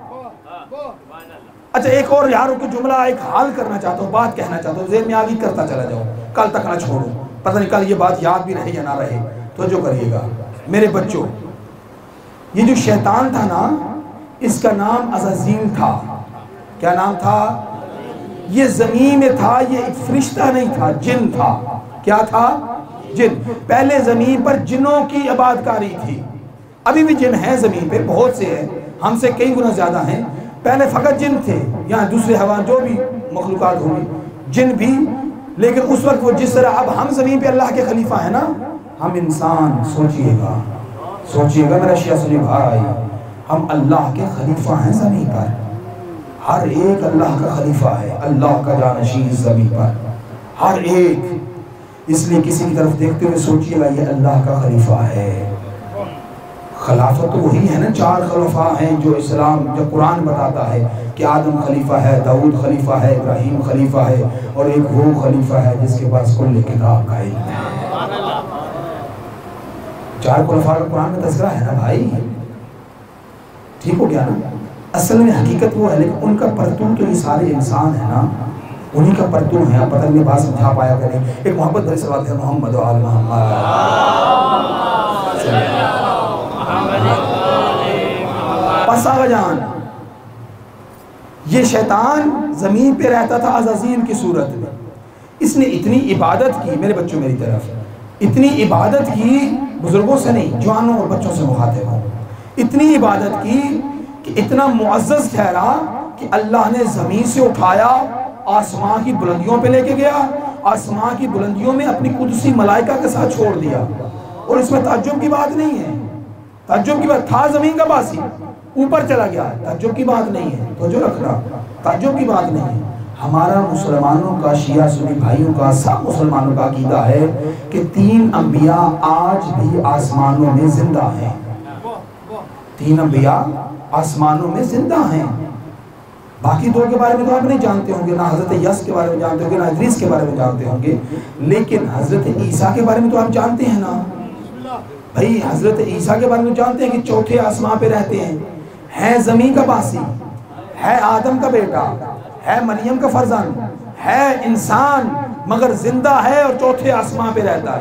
اچھا ایک اور یاروں کی جملہ ایک حال کرنا چاہتا ہوں، بات کہنا چاہتا ہوں، ذہن میں آگے کرتا چلا جاؤں، کل تک نہ چھوڑوں، پتہ نہیں کل یہ بات یاد بھی رہے یا نہ رہے۔ تو جو کریے گا میرے بچوں، یہ جو شیطان تھا نا، اس کا نام عزازیل تھا۔ کیا نام تھا؟ یہ زمین میں تھا، یہ ایک فرشتہ نہیں تھا، جن تھا۔ کیا تھا؟ جن۔ پہلے زمین پر جنوں کی آبادکاری تھی، ابھی بھی جن ہیں زمین پہ، بہت سے ہیں، ہم سے کئی گنا زیادہ ہیں۔ پہلے فقط جن تھے، یہاں دوسرے حیوان جو بھی مخلوقات ہوئی، جن بھی، لیکن اس وقت وہ جس طرح اب ہم زمین پہ اللہ کے خلیفہ ہیں نا، ہم انسان سوچئے گا میرا شیعہ سنی بھائی، ہم اللہ کے خلیفہ ہیں زمین پر، ہر ایک اللہ کا خلیفہ ہے، اللہ کا جانشین زمین پر، ہر ایک۔ اس لیے کسی کی طرف دیکھتے ہوئے سوچئے گا یہ اللہ کا خلیفہ ہے۔ خلافت تو وہی ہے نا، 4 خلفاء ہیں جو اسلام، جو قرآن بتاتا ہے کہ آدم خلیفہ ہے، داؤد خلیفہ ہے، ابراہیم خلیفہ ہے، اور ایک وہ خلیفہ ہے جس کے پاس کل کتاب کا علم ہے۔ 4 خلفاء کا قرآن میں تذکرہ ہے نا بھائی، ٹھیک ہو گیا نا؟ اصل میں حقیقت وہ ہے، لیکن ان کا پرتو تو یہ سارے انسان ہیں نا، انہی کا پرتو ہے۔ پتہ نہیں بات سمجھا پایا کریں، ایک محبت بھری صلوات ہے محمد و آل محمد۔ پس آغا جان، یہ شیطان زمین پہ رہتا تھا عزازیل کی صورت میں، اس نے اتنی عبادت کی میرے بچوں میری طرف، اتنی عبادت کی، بزرگوں سے نہیں، جوانوں اور بچوں سے مخاطب ہوں، اتنی عبادت کی کہ اتنا معزز ٹھہرا کہ اللہ نے زمین سے اٹھایا، آسمان کی بلندیوں پہ لے کے گیا، آسمان کی بلندیوں میں اپنی قدسی ملائکہ کے ساتھ چھوڑ دیا۔ اور اس میں تعجب کی بات نہیں ہے، تعجب کی بات، تھا زمین کا باسی، اوپر چلا گیا، تعجب کی بات نہیں ہے، توجہ رکھنا، تعجب کی بات نہیں ہے۔ ہمارا مسلمانوں کا، شیعہ سنی بھائیوں کا، سب مسلمانوں کا عقیدہ ہے کہ 3 انبیاء آج بھی آسمانوں میں زندہ ہیں، 3 انبیاء آسمانوں میں زندہ ہیں۔ باقی 2 کے بارے میں تو آپ نہیں جانتے ہوں گے، نہ حضرت یس کے بارے میں جانتے ہوں گے، نہ ادریس کے بارے میں جانتے ہوں گے، لیکن حضرت عیسیٰ کے بارے میں تو آپ جانتے ہیں نا بھائی، حضرت عیسیٰ کے بارے میں جانتے ہیں کہ 4تھے آسمان پہ رہتے ہیں، ہے زمین کا باسی، ہے آدم کا بیٹا، ہے مریم کا فرزند، ہے انسان مگر زندہ ہے اور 4تھے آسمان پہ رہتا ہے۔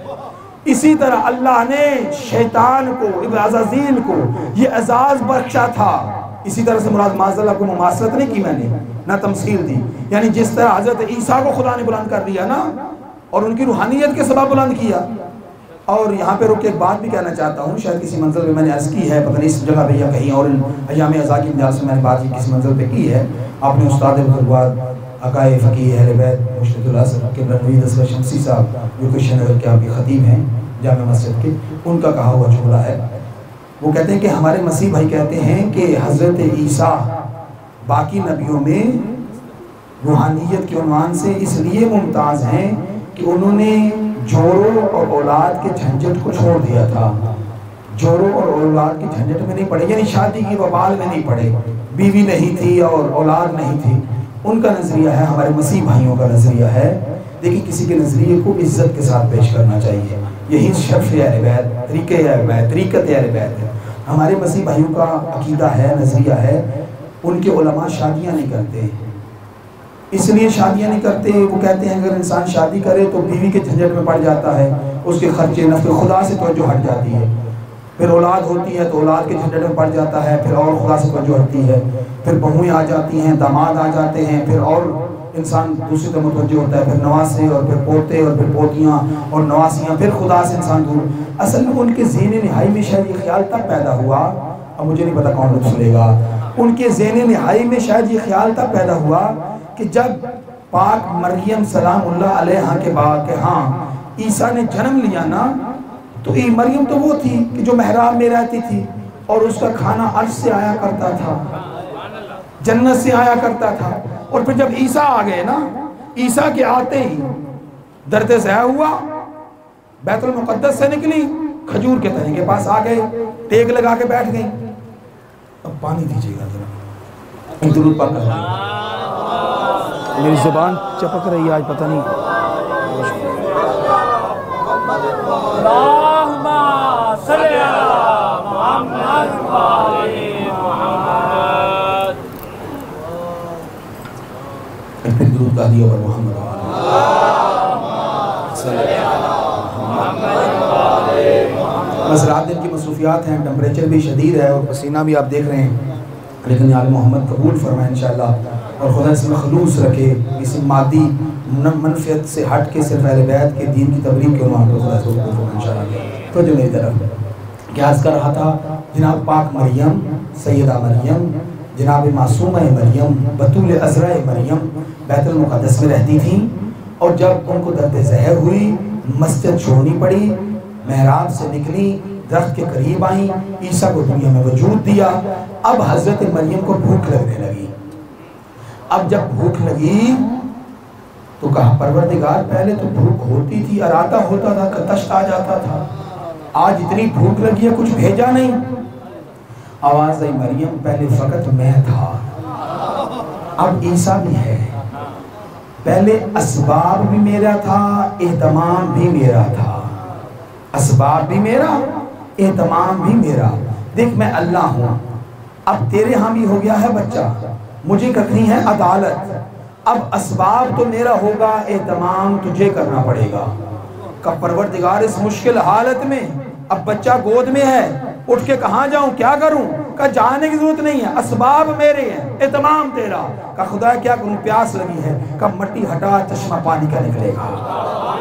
اسی طرح اللہ نے شیطان کو، عزازیل کو یہ اعزاز بخشا تھا، اسی طرح سے مراد معاذ کو مماثلت نہیں کی میں نے، نہ تمثیل دی، یعنی جس طرح حضرت عیسیٰ کو خدا نے بلند کر دیا نا، اور ان کی روحانیت کے سبب بلند کیا۔ اور یہاں پہ رک کے ایک بات بھی کہنا چاہتا ہوں، شاید کسی منزل پہ میں نے عرض کی ہے، پتہ نہیں اس جگہ پہ یا کہیں اور ایام ازا کی مجال سے میں نے بات کسی منزل پہ کی ہے۔ آپ نے استاد بزرگوار عقائے فقیہ اہل بیت مرشد الاصل قبلہ نوید اصغر شمسی صاحب جو کہ شنگر کے آپ کے خطیب ہیں جامع مسجد کے، ان کا کہا ہوا جملہ ہے، وہ کہتے ہیں کہ ہمارے مسیح بھائی کہتے ہیں کہ حضرت عیسیٰ باقی نبیوں میں روحانیت کے عنوان سے اس لیے ممتاز ہیں کہ انہوں نے جوڑوں اور اولاد کے جھنجٹ کو چھوڑ دیا تھا، جوڑوں اور اولاد کے جھنجٹ میں نہیں پڑے، یعنی شادی کی وبال میں نہیں پڑے، بیوی نہیں تھی اور اولاد نہیں تھی۔ ان کا نظریہ ہے، ہمارے مسیح بھائیوں کا نظریہ ہے، دیکھیں کسی کے نظریے کو عزت کے ساتھ پیش کرنا چاہیے، یہی شرف اہل بیت، طریقہ اہل بیت، طریقت اہل بیت ہے۔ ہمارے مسیح بھائیوں کا عقیدہ ہے، نظریہ ہے، ان کے علماء شادیاں نہیں کرتے، اس لیے شادیاں نہیں کرتے، وہ کہتے ہیں اگر انسان شادی کرے تو بیوی کے جھنجٹ میں پڑ جاتا ہے، اس کے خرچے نفع خدا سے توجہ ہٹ جاتی ہے، پھر اولاد ہوتی ہے تو اولاد کے جھنجٹ میں پڑ جاتا ہے، پھر اور خدا سے توجہ ہٹتی ہے، پھر بہویں آ جاتی ہیں، داماد آ جاتے ہیں، پھر اور انسان دوسری طرف متوجہ ہوتا ہے، پھر نواسے اور پھر پوتے اور پھر پوتیاں اور نواسیاں، پھر خدا سے انسان دور۔ اصل میں ان کے ذہن نہائی میں شاید یہ خیال تب پیدا ہوا، اب مجھے نہیں پتا کون لوگ سنے گا، ان کے ذہن نہائی میں شاید یہ خیال تب پیدا ہوا کہ جب پاک مریم سلام اللہ علیہا کے بعد کہ ہاں عیسیٰ نے جنم لیا نا، تو مریم تو وہ تھی کہ جو محراب میں رہتی تھی اور اس کا کھانا عرش سے آیا کرتا تھا، جنت سے آیا کرتا تھا، اور پھر جب عیسیٰ آ گئے نا، عیسیٰ کے آتے ہی درد زہ ہوا، بیت المقدس سے نکلی، کھجور کے تنے کے پاس آ گئے، ٹیک لگا کے بیٹھ گئی۔ اب پانی دیجیے گا ذرا، درود پاک کر میری زبان چپک رہی ہے آج، پتہ نہیں۔ اللہم صلی علی محمد و آل محمد۔ پھر درود کا دیا پر محمد و صلی علی محمد و آل محمد۔ بس رات دن کی مصروفیات ہیں، ٹمپریچر بھی شدید ہے اور پسینہ بھی آپ دیکھ رہے ہیں، لیکن آل محمد قبول فرمائے انشاءاللہ، اور خدا اس میں خلوص رکھے، کسی مادی منفیت سے ہٹ کے صرف اہل بیت کے دین کی تبلیغ کے عنوان پر خدا اس کو قبول فرمائے انشاءاللہ۔ تو جو میری طرف کیا عرض کر رہا تھا، جناب پاک مریم، سیدہ مریم، جناب معصومہ مریم، بطول عذراء مریم بیت المقدس میں رہتی تھیں، اور جب ان کو درد زہر ہوئی، مسجد چھوڑنی پڑی، محراب سے نکلی، درخت کے قریب آئیں، عیسیٰ کو دنیا میں وجود دیا۔ اب حضرت مریم کو بھوک لگنے لگی، اب جب بھوک لگی تو کہا پروردگار پہلے تو بھوک ہوتی تھی، ارادہ ہوتا تھا، کتشت آ جاتا تھا، آج اتنی بھوک لگی ہے کچھ بھیجا نہیں۔ آواز آئی مریم پہلے فقط میں تھا، اب عیسیٰ بھی ہے، پہلے اسباب بھی میرا تھا، اہتمام بھی میرا تھا، اسباب بھی میرا، اہتمام بھی میرا، دیکھ میں اللہ ہوں، اب تیرے ہاں بھی ہو گیا ہے بچہ، مجھے کرنی ہے عدالت، اب اسباب تو میرا ہوگا، اہتمام تجھے کرنا پڑے گا۔ کہ پروردگار اس مشکل حالت میں اب بچہ گود میں ہے، اٹھ کے کہاں جاؤں، کیا کروں؟ کہ جانے کی ضرورت نہیں ہے، اسباب میرے ہیں، اہتمام تیرا۔ کہ خدا کیا کروں، پیاس لگی ہے، کہ مٹی ہٹا چشمہ پانی کا نکلے گا۔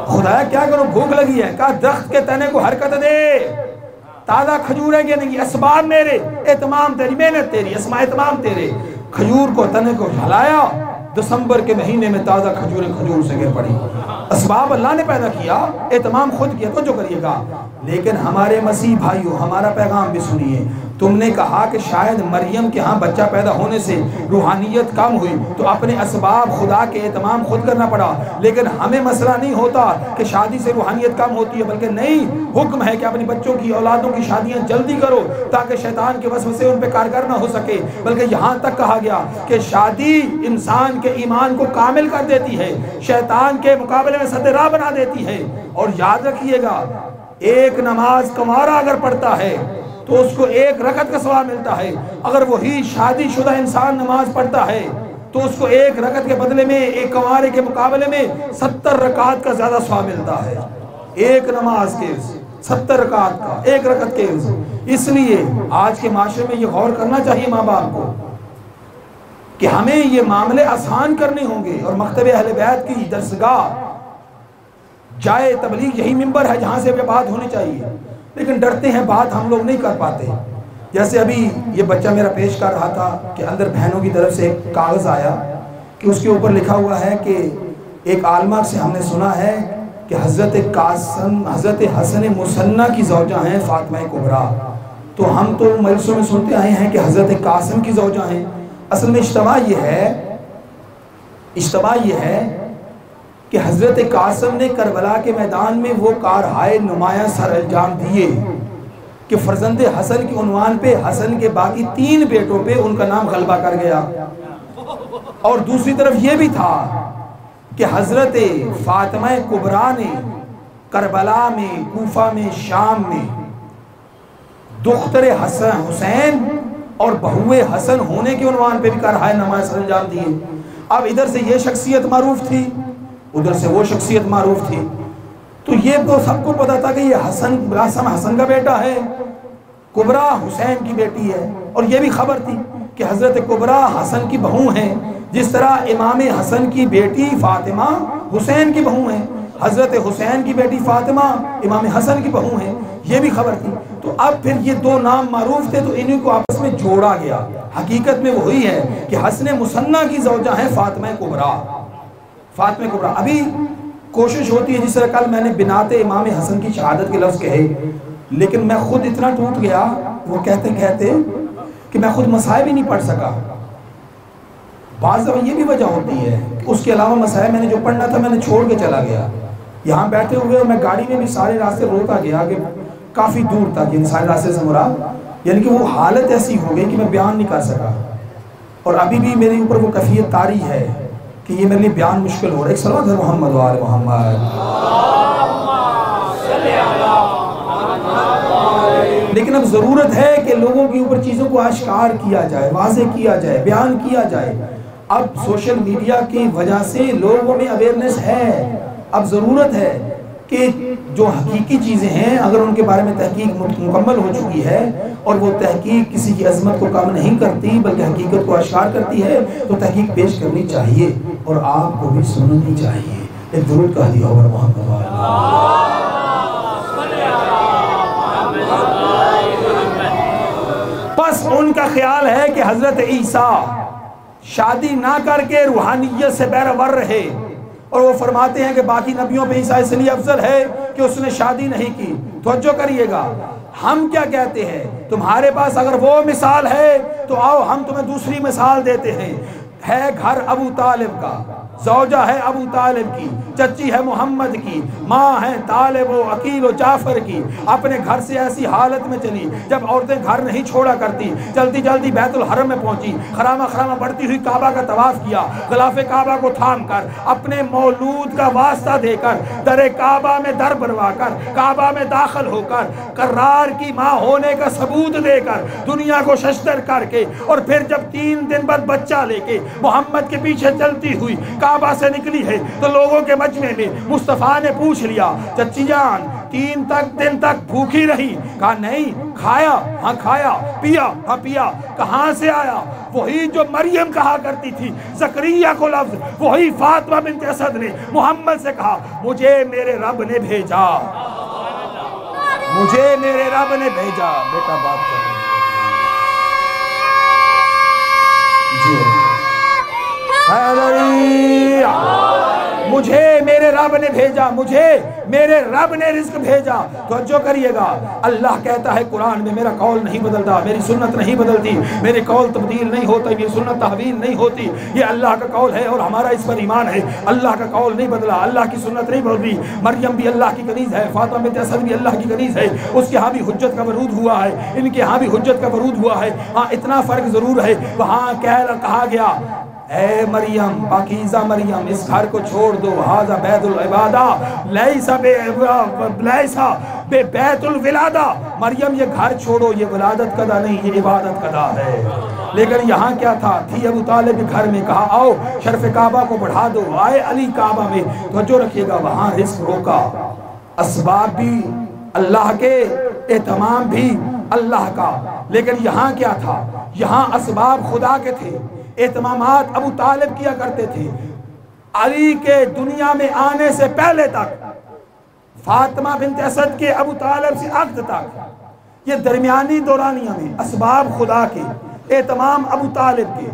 خدایا کیا کرو، بھوک لگی ہے، کہا درخت کے تنے کو حرکت دے، تازہ کھجور ہے کہ نہیں، اسباب میرے، اہتمام تیری، محنت تیری، اسماء اہتمام تیرے۔ کھجور کو تنے کو ہلایا، دسمبر کے مہینے میں تازہ کھجور سے گر پڑی۔ اسباب اللہ نے پیدا کیا، اہتمام خود کیا، تو جو کریے گا۔ لیکن ہمارے مسیح بھائیوں، ہمارا پیغام بھی سنیے۔ تم نے کہا کہ شاید مریم کے ہاں بچہ پیدا ہونے سے روحانیت کم ہوئی تو اپنے اسباب خدا کے اہتمام خود کرنا پڑا، لیکن ہمیں مسئلہ نہیں ہوتا کہ شادی سے روحانیت کم ہوتی ہے، بلکہ نہیں، حکم ہے کہ اپنی بچوں کی، اولادوں کی شادیاں جلدی کرو تاکہ شیطان کے وسوسے ان پہ کارگر نہ ہو سکے۔ بلکہ یہاں تک کہا گیا کہ شادی انسان کے ایمان کو کامل کر دیتی ہے، شیطان کے مقابلے میں سد راہ بنا دیتی ہے۔ اور یاد رکھیے گا، ایک نماز کنوارا اگر پڑھتا ہے تو اس کو 1 رکعت کا ثواب ملتا ہے، اگر وہی شادی شدہ انسان نماز پڑھتا ہے تو اس کو 1 رکعت کے بدلے میں، ایک کنوارے کے مقابلے میں 70 رکعت کا زیادہ ثواب ملتا ہے۔ ایک نماز کے 70 رکعت کا، 1 رکعت کے۔ اس لیے آج کے معاشرے میں یہ غور کرنا چاہیے ماں باپ کو کہ ہمیں یہ معاملے آسان کرنے ہوں گے، اور مکتب اہل بیت کی درسگاہ، جائے تبلیغ یہی منبر ہے جہاں سے یہ بات ہونی چاہیے، لیکن ڈرتے ہیں، بات ہم لوگ نہیں کر پاتے۔ جیسے ابھی یہ بچہ میرا پیش کر رہا تھا کہ اندر بہنوں کی طرف سے ایک کاغذ آیا کہ اس کے اوپر لکھا ہوا ہے کہ ایک عالمہ سے ہم نے سنا ہے کہ حضرت حسن مثنی کی زوجہ ہیں فاطمہ کبریٰ، تو ہم تو مجلسوں میں سنتے آئے ہیں کہ حضرت قاسم کی زوجہ ہیں۔ اصل میں اشتباہ یہ ہے کہ حضرت قاسم نے کربلا کے میدان میں وہ کارہائے نمایاں سر انجام دیے کہ فرزند حسن کے عنوان پہ حسن کے باقی 3 بیٹوں پہ ان کا نام غلبہ کر گیا۔ اور دوسری طرف یہ بھی تھا کہ حضرت فاطمہ کبریٰ نے کربلا میں، کوفہ میں، شام میں دختر حسین اور بہوئے حسن ہونے کے عنوان پہ بھی کارہائے نمایاں سر انجام دیے۔ اب ادھر سے یہ شخصیت معروف تھی، ادھر سے وہ شخصیت معروف تھی، تو یہ تو سب کو پتا تھا کہ یہ قاسم حسن کا بیٹا ہے، کبریٰ حسین کی بیٹی ہے، اور یہ بھی خبر تھی کہ حضرت کبریٰ حسن کی بہو ہیں، جس طرح امام حسن کی بیٹی فاطمہ حسین کی بہو ہیں، حضرت حسین کی بیٹی فاطمہ امام حسن کی بہو ہیں، یہ بھی خبر تھی۔ تو اب پھر یہ 2 نام معروف تھے تو انہیں کو آپس میں جوڑا گیا۔ حقیقت میں وہی ہے کہ حسن مثنی کی زوجہ ہیں فاطمہ کبریٰ۔ ابھی کوشش ہوتی ہے، جس طرح کل میں نے بنات امام حسن کی شہادت کے لفظ کہے، لیکن میں خود اتنا ٹوٹ گیا وہ کہتے کہ میں خود مسائل بھی نہیں پڑھ سکا۔ بعض دفعہ یہ بھی وجہ ہوتی ہے کہ اس کے علاوہ مسائل میں نے جو پڑھنا تھا میں نے چھوڑ کے چلا گیا۔ یہاں بیٹھے ہوئے میں گاڑی میں بھی سارے راستے روتا گیا کہ کافی دور تک، یعنی سارے راستے سے مراد، یعنی کہ وہ حالت ایسی ہو گئی کہ میں بیان نہیں کر سکا، اور ابھی بھی میرے اوپر وہ کیفیت طاری ہے کہ یہ میرے لیے بیان مشکل ہو رہا ہے۔ ایک صلوات ہے محمد و آل محمد۔ لیکن اب ضرورت ہے کہ لوگوں کے اوپر چیزوں کو آشکار کیا جائے، واضح کیا جائے، بیان کیا جائے۔ اب سوشل میڈیا کی وجہ سے لوگوں میں اویئرنس ہے، اب ضرورت ہے کہ جو حقیقی چیزیں ہیں اگر ان کے بارے میں تحقیق مکمل ہو چکی ہے، اور وہ تحقیق کسی کی عظمت کو کم نہیں کرتی بلکہ حقیقت کو اشکار کرتی ہے، تو تحقیق پیش کرنی چاہیے اور آپ کو بھی سننی چاہیے۔ ایک درود کا ہدیہ اور محمد بس ان کا خیال ہے کہ حضرت عیسیٰ شادی نہ کر کے روحانیت سے بہرور رہے، اور وہ فرماتے ہیں کہ باقی نبیوں پہ عیسیٰ اس لیے افضل ہے کہ اس نے شادی نہیں کی۔ توجہ کریے گا، ہم کیا کہتے ہیں؟ تمہارے پاس اگر وہ مثال ہے تو آؤ ہم تمہیں دوسری مثال دیتے ہیں۔ ہے گھر ابو طالب کا، زوجہ ہے ابو طالب کی، چچی ہے محمد کی، ماں ہے طالب و عقیل و جعفر کی۔ اپنے گھر سے ایسی حالت میں چلی جب عورتیں گھر نہیں چھوڑا کرتی، جلدی جلدی بیت الحرم میں پہنچی، خرامہ بڑھتی ہوئی کعبہ کا طواف کیا، غلاف کعبہ کو تھام کر، اپنے مولود کا واسطہ دے کر، در کعبہ میں در بھروا کر، کعبہ میں داخل ہو کر، قرار کی ماں ہونے کا ثبوت دے کر، دنیا کو ششدر کر کے، اور پھر جب 3 دن بعد بچہ لے کے محمد کے پیچھے چلتی ہوئی کعبہ سے نکلی ہے تو لوگوں کے مجمع میں مصطفیٰ نے پوچھ لیا، چچی جان 3 दिन तक भूखी रही। कहा नहीं, खाया, हाँ खाया, पिया, हाँ पिया। कहाँ से आया? वही जो मरियम कहा करती थी ज़करिया को लफ्ज़, वही फातिमा बिन्त असद ने मोहम्मद से कहा, मुझे मेरे रब ने भेजा, मुझे मेरे रब ने भेजा। बेटा बात कर रहे जी, मुझे मेरे रब ने भेजा, मुझे मेरे रब ने रिज़्क़ भेजा। तो जो करिएगा, अल्लाह कहता है कुरान में, मेरा कौल नहीं बदलता, मेरी सुन्नत नहीं बदलती, मेरे कौल तब्दील नहीं होता, ये सुन्नत तहवील नहीं होती। ये अल्लाह का कौल है और हमारा इस पर ईमान है। अल्लाह का कौल नहीं बदला, अल्लाह की सुन्नत नहीं बदली। मरियम भी अल्लाह की कनीज़ है, फातिमा बिन्त असद भी अल्लाह की कनीज़ है। उसके यहाँ भी हुज्जत का वरूद हुआ है, इनके यहाँ भी हुज्जत का वरूद हुआ है। हाँ, इतना फ़र्क ज़रूर है, वहाँ कहा गया, ऐ मरियम, पाकीज़ा मरियम, इस घर को छोड़ दो, हाज़ा बैतुल इबादा लैसा बे बैतुल विलादा। मरियम ये घर छोड़ो, ये विलादत कदा नहीं, ये इबादत कदा है। लेकिन यहाँ क्या था, थी अबू तालिब के घर में, कहा आओ शर्फ काबा को बढ़ा दो, आए अली काबा में, तवज्जो रखिएगा, वहाँ रिज़्क़ रोका। असबाब भी अल्लाह के, एहतमाम भी अल्लाह का। लेकिन यहाँ क्या था, यहाँ असबाब खुदा के थे, एहतमामात अबू तालिब किया करते थे। अली के दुनिया में आने से पहले तक, फातिमा बिन्त असद के अबू तालिब से अक़द तक, ये दरमियानी दौरानिया में असबाब खुदा के, एहतमाम अबू तालिब के।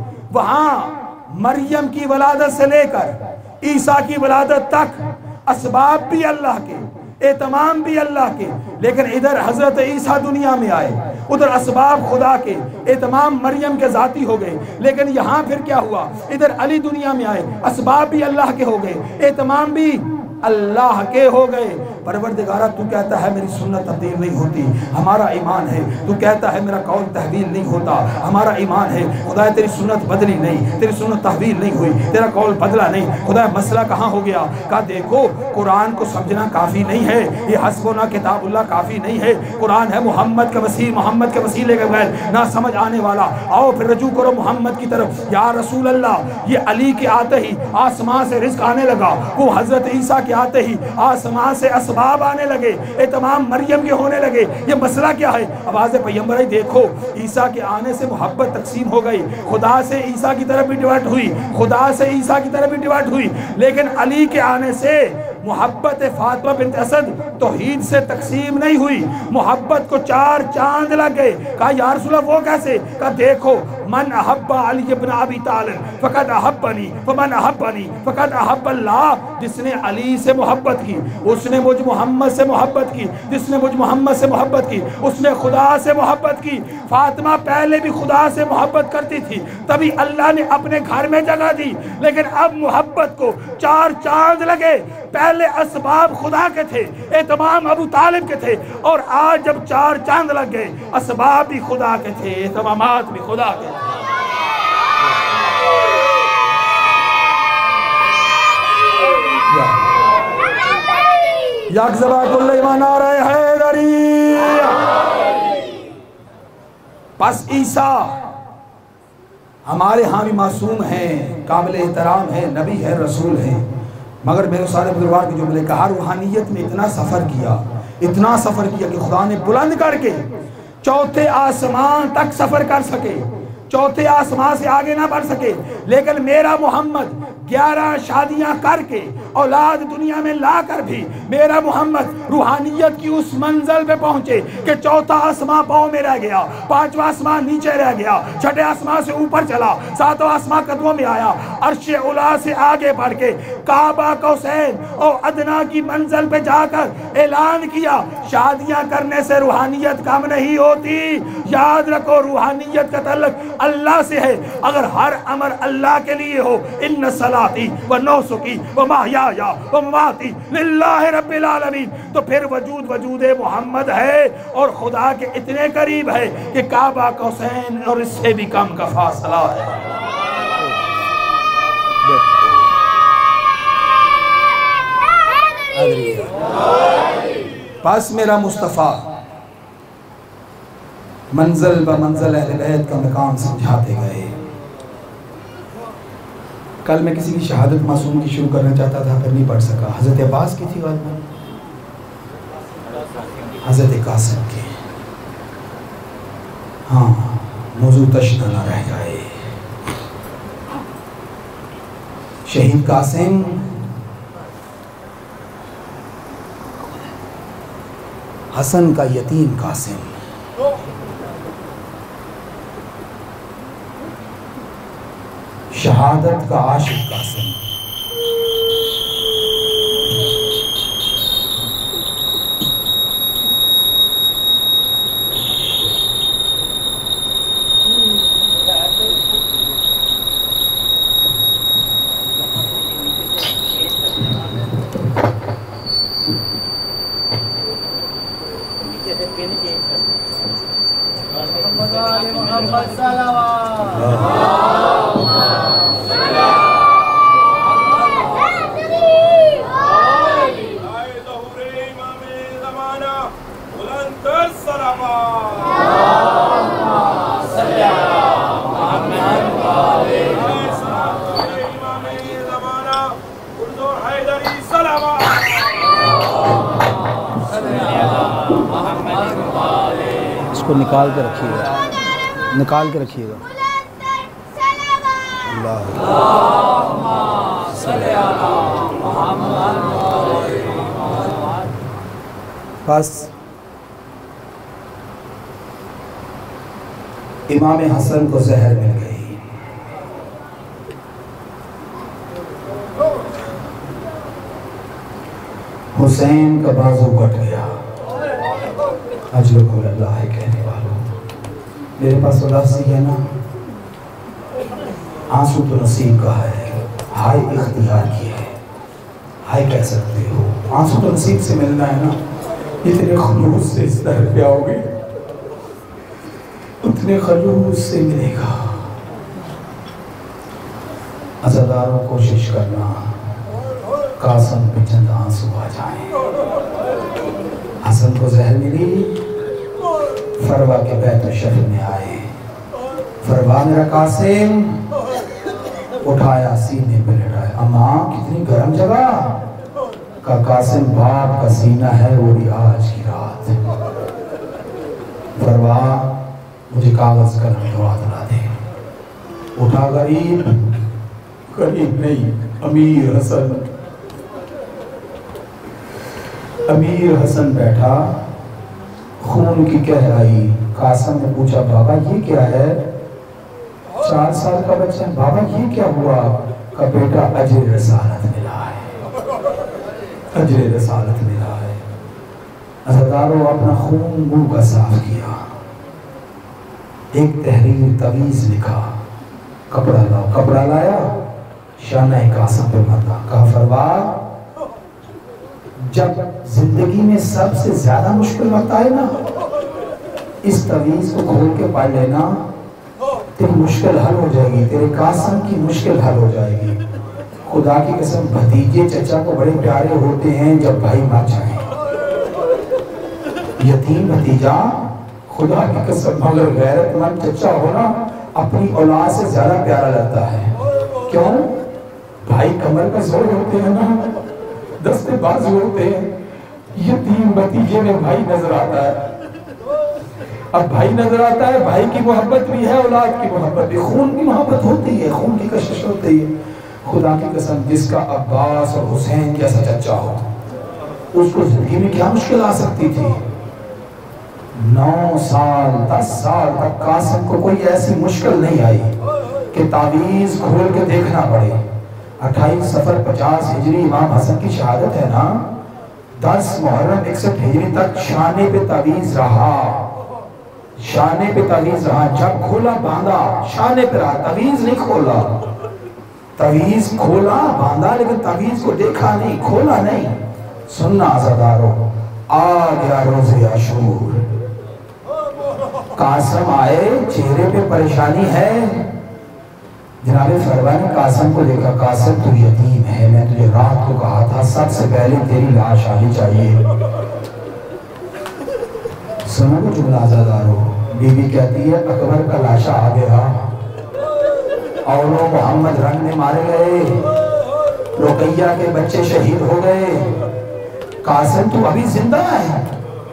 वहाँ मरियम की वलादत से लेकर ईसा की वलादत तक असबाब भी अल्लाह के, एहतमाम भी अल्लाह के। लेकिन इधर हजरत ईसा दुनिया में आए, उधर असबाब खुदा के, एहतमाम मरियम के ज़ाती हो गए। लेकिन यहाँ फिर क्या हुआ, इधर अली दुनिया में आए, असबाब भी अल्लाह के हो गए, एहतमाम भी अल्लाह के हो गए। परवरदिगारा तू कहता है मेरी सुन्नत तब्दील नहीं होती, हमारा ईमान है। तू कहता है मेरा कौल तहवील नहीं होता, हमारा ईमान है। खुदा तेरी सुन्नत बदली नहीं, तेरी सुन्नत तहवील नहीं हुई, तेरा कौल बदला नहीं। खुदा मसला कहाँ हो गया? कहा देखो, कुरान को समझना काफ़ी नहीं है, ये हस्बुना किताबुल्लाह काफ़ी नहीं है। कुरान है मोहम्मद के वसीले, मोहम्मद के वसीले के बगैर ना समझ आने वाला। आओ फिर रजू करो मोहम्मद की तरफ। या रसूल अल्लाह, ये अली के आते ही आसमां से रिज़्क़ आने लगा, वो हज़रत ईसा के आते ही आसमां से असबाब आने लगे, ये तमाम मरियम के होने लगे। ये मसला क्या है? आवाज़ पैगंबर है, देखो ईसा के आने से मोहब्बत तकसीम हो गई, खुदा से ईसा की तरफ भी डिवाइड हुई, खुदा से ईसा की तरफ भी डिवाइड हुई। लेकिन अली के आने से मोहब्बत फातिमा बिन्त असद तौहीद से तकसीम नहीं हुई, मोहब्बत को 4 चांद लग गए। कहा या रसूल अल्लाह वो कैसे? कहा देखो, मन अहब्बा अली इब्न अबी तालिब फ़क़द अहब्बनी फ़मन अहब्बनी फ़क़द अहब्बल्लाह। जिसने अली से मोहब्बत की उसने मुझ मोहम्मद से मोहब्बत की, जिसने मुझ मोहम्मद से मोहब्बत की उसने खुदा से मोहब्बत की। फातिमा पहले भी खुदा से मोहब्बत करती थी, तभी अल्लाह ने अपने घर में जगह दी। लेकिन अब मोहब्बत को 4 चांद लगे। पहले असबाब खुदा के थे, एहतमाम अबू तालिब के थे, और आज जब 4 चांद लग गए, असबाब भी खुदा के थे, एहतमामात भी खुदा के थे। बस ईसा हमारे यहाँ भी मासूम हैं, काबिल एहतराम है, नबी है, रसूल है। मगर मेरे सारे बुजुर्गार के जुमले कहा, रूहानियत में इतना सफ़र किया, इतना सफ़र किया कि खुदा ने बुलंद करके 4थे आसमान तक सफ़र कर सके, 4थे आसमान से आगे ना बढ़ सके। लेकिन मेरा मोहम्मद 11 शादियां करके औलाद दुनिया में लाकर भी मेरा मोहम्मद रूहानियत की उस मंजिल पे पहुंचे कि 4था आसमां पाँव में रह गया, 5वां आसमां नीचे रह गया, 6ठे आसमां से ऊपर चला, 7वां आसमां कदमों में आया, अर्श उला से आगे बढ़ के काबा कौसैन और अदना की मंजिल पे जाकर ऐलान किया, शादियां करने से रूहानियत कम नहीं होती। याद रखो, रूहानियत का तल्लुक अल्लाह से है। अगर हर अमर अल्लाह के लिए हो, इन्न सलाती व नौसुकी व महयाया व ममाती लिल्लाहि रब्बिल आलमीन, तो फिर वजूद वजूद मोहम्मद है और खुदा के इतने करीब है कि काबा कौसैन और इससे भी कम का फासला है। बस मेरा मुस्तफ़ा मंजिल ब मंजिल अहले बैत का मकाम समझाते गए। कल मैं किसी की शहादत मासूम की शुरू करना चाहता था, पर नहीं पढ़ सका। हज़रत अब्बास की थी गालिबा, حضرت قاسم کے ہاں موضوع تشنہ نہ رہ جائے. شہید قاسم حسن کا یتیم قاسم شہادت کا عاشق قاسم اس کو نکال کے رکھیے گا، نکال کے رکھیے گا. بس امام حسن کو زہر مل گئی. حسین کا بازو کٹ گیا. اجرکم اللہ ہے کہنے والوں، میرے پاس اداسی ہے نا، آنسو تو نصیب کا ہے، ہائے اختیار کی ہے، ہائے کہہ سکتے ہو. آنسو تو نصیب سے ملنا ہے نا. اتنے خلوص سے اس طرح پہ آؤ گے، اتنے خلوص سے ملے گا. عزاداروں کوشش کرنا قاسم پہ چند آنسو آ جائیں. حسن کو زہر ملی، فروا کے بیت الشریف میں آئے. فروا میرا قاسم اٹھایا سینے پہ لٹایا. اماں کتنی گرم جگہ. کا قاسم باپ کا سینہ ہے وہ بھی آج کی رات. فروا مجھے کاغذ قلم دعا دلا دے. اٹھا غریب، غریب نہیں امیر حسن. امیر حسن بیٹھا، خون کی گہرائی. قاسم نے پوچھا بابا یہ کیا ہے؟ 4 سال کا بچہ. بابا یہ کیا ہوا؟ کہ بیٹا اجر رسالت ملا ہے، اجر رسالت ملا ہے. عزاداروں اپنا خون منہ کا صاف کیا. ایک تحریر تویز لکھا. کپڑا لاؤ. کپڑا لایا، شانہ قاسم پہ مارا. کہا فروا جب زندگی میں سب سے زیادہ مشکل وقت آئے نا، اس تویز کو کھول کے پا لینا، تیری مشکل حل ہو جائے گی، تیرے قاسم کی مشکل حل ہو جائے گی. خدا کی قسم بھتیجے چچا کو بڑے پیارے ہوتے ہیں جب بھائی مر جائیں. یتیم بھتیجا خدا کی قسم مگر غیرت مند چچا ہونا اپنی اولاد سے زیادہ پیارا لگتا ہے. کیوں؟ بھائی کمر کا زور ہوتے ہیں نا، دستے بازو ہوتے ہیں. یتیم بھتیجے میں بھائی نظر آتا ہے. اب بھائی نظر آتا ہے، بھائی کی محبت بھی ہے، اولاد کی محبت بھی. خون کی محبت ہوتی ہے، خون کی کشش ہوتی ہے. خدا کی قسم جس کا عباس اور حسین جیسا چچا ہو، اس کو زندگی میں کیا مشکل آ سکتی تھی. 9 سال 10 سال تک قاسم کو کوئی ایسی مشکل نہیں آئی کہ تعویذ کھول کے دیکھنا پڑے. 28 صفر 50 ہجری امام حسن کی شہادت ہے نا. 10 محرم 61 ہجری تک شانے پہ تعویذ رہا، شانے پہ تعویذ رہا. جب کھولا باندھا، شانے پہ رہا، تعویذ نہیں کھولا. تعویذ کھولا باندھا لیکن تعویذ کو دیکھا نہیں، کھولا نہیں. سننا عزادارو، آ گیا روز عاشور. قاسم آئے، چہرے پہ پریشانی ہے. جناب فروا نے قاسم کو دیکھا. قاسم تو یتیم ہے، میں تجھے رات کو کہا تھا سب سے پہلے تیری لاش آنی چاہیے. سنو کو جملہ عزادارو. بی بی کہتی ہے اکبر کا لاشا آ گیا، اولو محمد رنگ میں مارے گئے، رقیہ کے بچے شہید ہو گئے. قاسم تو ابھی زندہ ہے.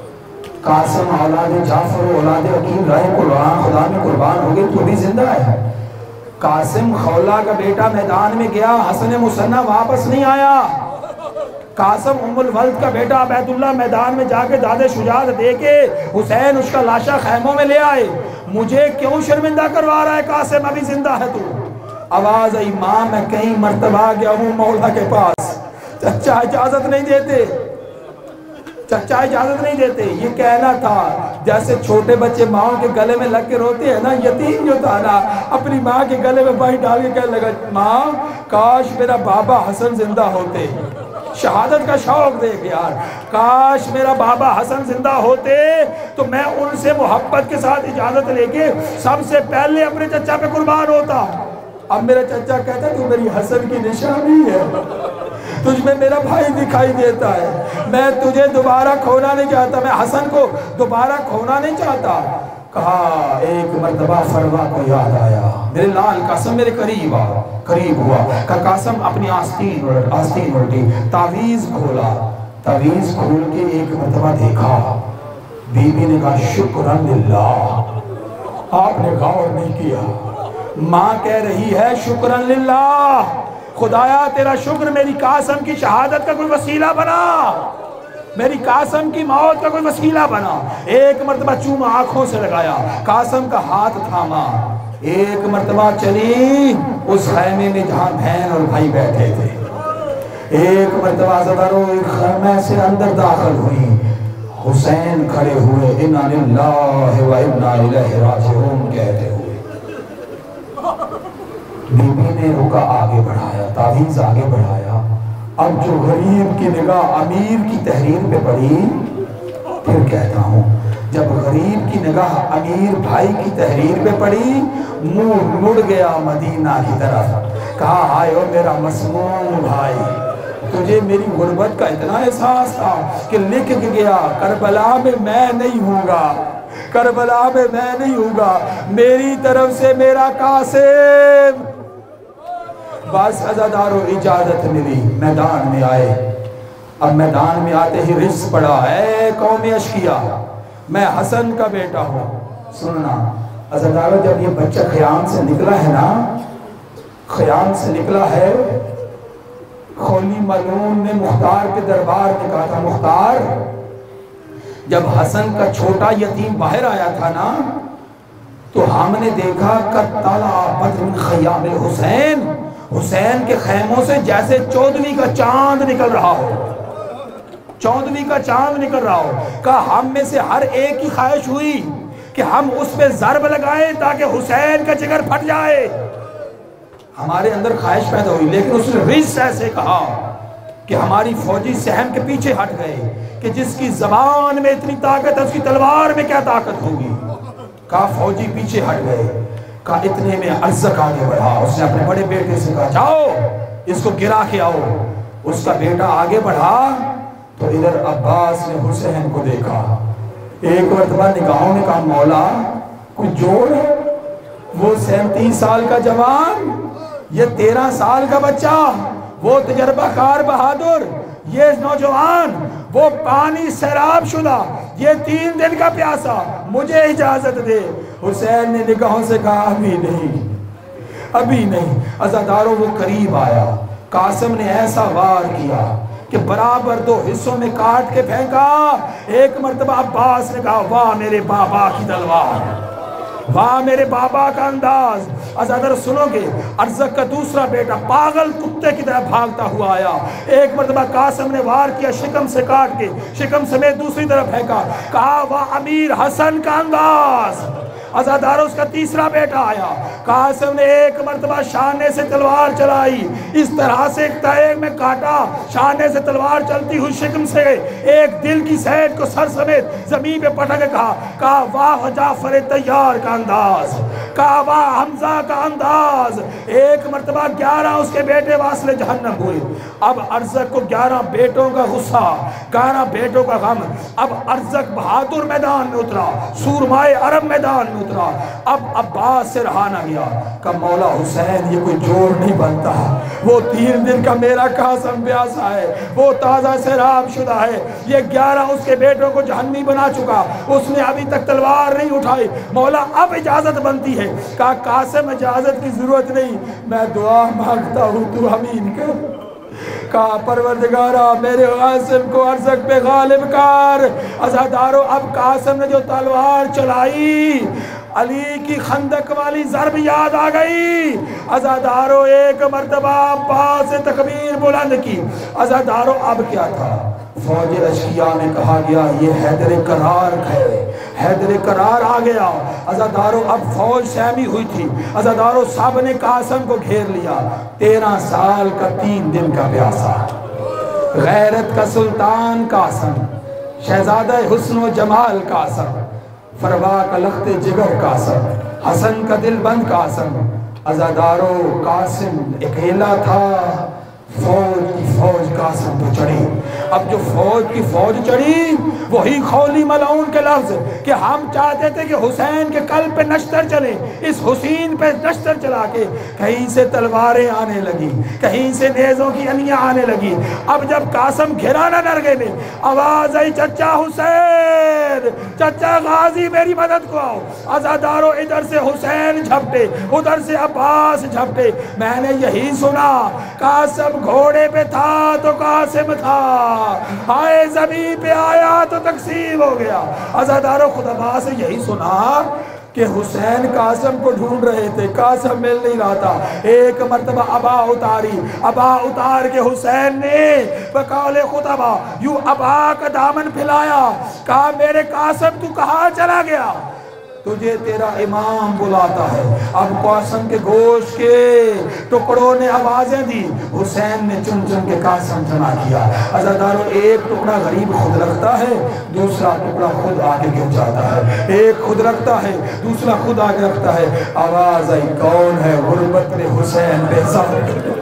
قاسم اولاد جعفر و اولاد عقیل رائے قرآن خدا میں قربان ہو گئے تو بھی زندہ ہے۔ قاسم خولہ کا بیٹا میدان میں گیا، حسن مثنیٰ واپس نہیں آیا۔ قاسم ام الولد کا بیٹا عبید اللہ میدان میں جا کے داد شجاعت دے کے حسین اس کا لاشا خیموں میں لے آئے۔ مجھے کیوں شرمندہ کروا رہا ہے قاسم، ابھی زندہ ہے تو؟ آواز آئی ماں میں کئی مرتبہ گیا ہوں مولا کے پاس، چچا اجازت نہیں دیتے، چچا اجازت نہیں دیتے۔ یہ کہنا تھا جیسے چھوٹے بچے ماں کے گلے میں لگ کے روتے ہیں نا، یتیم جو تھا نا اپنی ماں کے گلے میں بائی ڈال کے کہنے لگا ماں کاش میرا بابا حسن زندہ ہوتے، شہادت کا شوق دیکھ یار، کاش میرا بابا حسن زندہ ہوتے تو میں ان سے محبت کے ساتھ اجازت لے کے سب سے پہلے اپنے چچا پہ قربان ہوتا۔ اب میرا چچا کہتا ہے تو میری حسن کی نشانی ہے، تجھ میں میرا بھائی دکھائی دیتا ہے، میں تجھے دوبارہ کھونا نہیں چاہتا، میں حسن کو دوبارہ کھونا نہیں چاہتا۔ کہا ایک مرتبہ فروا کو یاد آیا، میرے لال قاسم میرے قریب ہوا۔ کہا قاسم اپنی آستین الٹی، تعویذ کھولا، تعویذ کھول کے ایک مرتبہ دیکھا، بی بی نے کہا شکرن للہ۔ آپ نے غور نہیں کیا، ماں کہہ رہی ہے شکرن للہ، خدایا تیرا شکر میری قاسم کی شہادت کا کوئی وسیلہ بنا، میری قاسم کی موت کا کوئی وسیلہ بنا۔ ایک مرتبہ چوما آنکھوں سے لگایا، قاسم کا ہاتھ تھاما، ایک مرتبہ چلی اس خیمے میں جہاں بہن اور بھائی بیٹھے تھے، ایک مرتبہ زدارو ایک خیمے سے اندر داخل ہوئی، حسین کھڑے ہوئے، انا للہ و انا الیہ راجعون کہتے ہوئے۔ بی بی نے رکا آگے بڑھایا، تعویذ آگے بڑھایا، اب جو غریب کی نگاہ امیر کی تحریر پہ پڑی، پھر کہتا ہوں جب غریب کی نگاہ امیر بھائی کی تحریر پہ پڑی، منہ مڑ گیا مدینہ کی طرف، کہا ہائے او میرا مسموم بھائی، تجھے میری غربت کا اتنا احساس تھا کہ لکھ گیا کربلا میں میں نہیں ہوں گا، کربلا میں میں نہیں ہوں گا، میری طرف سے میرا قاسم۔ بس عزادارو اجازت ملی، میدان میں آئے۔ اب میدان میں آتے ہی رزق پڑا، اے قوم اشقیا میں حسن کا بیٹا ہوں۔ سننا عزادارو، جب یہ بچہ خیام سے نکلا ہے نا، خیام سے نکلا ہے، خولی ملعون نے مختار کے دربار میں کہا تھا مختار، جب حسن کا چھوٹا یتیم باہر آیا تھا نا تو ہم نے دیکھا کتالا بدر من خیام الحسین، حسین کے خیموں سے جیسے چودھویں کا چاند نکل رہا ہو، چودھویں کا چاند نکل رہا ہو۔ کہا ہم میں سے ہر ایک کی خواہش ہوئی کہ ہم اس پہ ضرب لگائیں تاکہ حسین کا جگر پھٹ جائے، ہمارے اندر خواہش پیدا ہوئی، لیکن اس نے رجس ایسے کہا کہ ہماری فوجی سہم کے پیچھے ہٹ گئے کہ جس کی زبان میں اتنی طاقت ہے اس کی تلوار میں کیا طاقت ہوگی۔ کہا فوجی پیچھے ہٹ گئے، کہا اتنے میں ارزق آگے بڑھا، اس نے اپنے بڑے بیٹے سے کہا جاؤ اس کو گرا کے آؤ۔ اس کا بیٹا آگے بڑھا تو ادھر عباس نے حسین کو دیکھا، ایک مرتبہ نگاہوں نے کہا مولا کوئی جوڑ ہے، وہ 37 سال کا جوان، یہ 13 سال کا بچہ، وہ تجربہ کار بہادر، یہ نوجوان، وہ پانی سیراب شدہ، یہ 3 دن کا پیاسا، مجھے اجازت دے۔ حسین نے نگاہوں سے کہا ابھی نہیں، ابھی نہیں۔ عزاداروں وہ قریب آیا، قاسم نے ایسا وار کیا کہ برابر 2 حصوں میں کاٹ کے پھینکا۔ ایک مرتبہ عباس نے کہا واہ میرے بابا کی تلوار، واہ میرے بابا کا انداز۔ عزادار سنو گے، ارزق کا دوسرا بیٹا پاگل کتے کی طرح بھاگتا ہوا آیا، ایک مرتبہ قاسم نے وار کیا، شکم سے کاٹ کے شکم سمیت دوسری طرف پھینکا، کہا واہ امیر حسن کا انداز۔ عزادار اس کا تیسرا بیٹا آیا، قاسم نے ایک مرتبہ شانے سے تلوار چلائی، اس طرح سے ایک تائے میں کاٹا، شانے سے تلوار چلتی ہوئی شکم سے ایک دل کی سیٹ کو سر سمیت زمین پہ پٹک کے کہا واہ جعفر طیار کا انداز، کہا واہ حمزہ کا انداز۔ ایک مرتبہ 11 اس کے بیٹے واصل جہنم ہوئے۔ اب ارزق کو 11 بیٹوں کا غصہ، 11 بیٹوں کا غم۔ اب ارزق بہادر میدان میں اترا، سورمائے عرب میدان میں اترا، اب عباس سے رہا نہ گیا، کہ مولا حسین یہ کوئی جوڑ نہیں بنتا، وہ 3 دن کا میرا قاسم پیاسا ہے، وہ تازہ سیراب شدہ ہے، یہ 11 اس کے بیٹوں کو جہنمی بنا چکا، اس نے ابھی تک تلوار نہیں اٹھائی، مولا اب اجازت بنتی ہے۔ کہا قاسم اجازت کی ضرورت نہیں، میں دعا مانگتا ہوں تو امین کر۔ کہا پروردگارہ میرے قاسم کو عرضک پہ غالب کر۔ عزادارو اب قاسم نے جو تلوار چلائی، علی کی خندق والی ضرب یاد آ گئی، عزادارو ایک مرتبہ عباس سے تکبیر بلند کی۔ عزادارو اب کیا تھا؟ فوج اشقیاء نے کہا گیا یہ حیدر کرار ہے، حیدر کرار آ گیا۔ عزادارو اب فوج سہمی ہوئی تھی، عزادارو سب نے قاسم کو گھیر لیا، 13 سال کا 3 دن کا پیاسا، غیرت کا سلطان قاسم، شہزادہ حسن و جمال قاسم، فروا کا لخت جگر قاسم، حسن کا دل بند قاسم۔ عزادارو قاسم اکیلا تھا، فوج قاسم تو چڑھی۔ اب جو فوج کی فوج چڑھی وہی خولی ملعون کے لفظ کہ ہم چاہتے تھے کہ حسین کے قلب پہ نشتر چلے، اس حسین پہ نشتر چلا کے کہیں سے تلواریں آنے لگی، کہیں سے نیزوں کی انیاں آنے لگی۔ اب جب قاسم گھرانا نرگے میں آواز آئی چچا حسین، چچا غازی میری مدد کو آؤ۔ عزادارو ادھر سے حسین جھپٹے، ادھر سے عباس جھپٹے۔ میں نے یہی سنا قاسم گھوڑے پہ تھا تو قاسم تھا، آئے زمین پہ آیا تو تقسیم ہو گیا۔ عزادارو خدا سے یہی سنا کہ حسین قاسم کو ڈھونڈ رہے تھے، قاسم مل نہیں رہا تھا۔ ایک مرتبہ ابا اتاری، ابا اتار کے حسین نے بقول خطبہ یوں ابا کا دامن پھیلایا، کہا میرے قاسم تو کہاں چلا گیا؟ تجھے تیرا امام بلاتا ہے۔ اب قاسم کے گوشت کے ٹکڑوں نے آوازیں دی، حسین نے چن چن کے قاسم چنا کیا۔ عزادارو ایک ٹکڑا غریب خود رکھتا ہے، دوسرا ٹکڑا خود آگے گر جاتا ہے، ایک خود رکھتا ہے دوسرا خود آگے رکھتا ہے۔ آواز آئی کون ہے غربت میں حسین بے احسان؟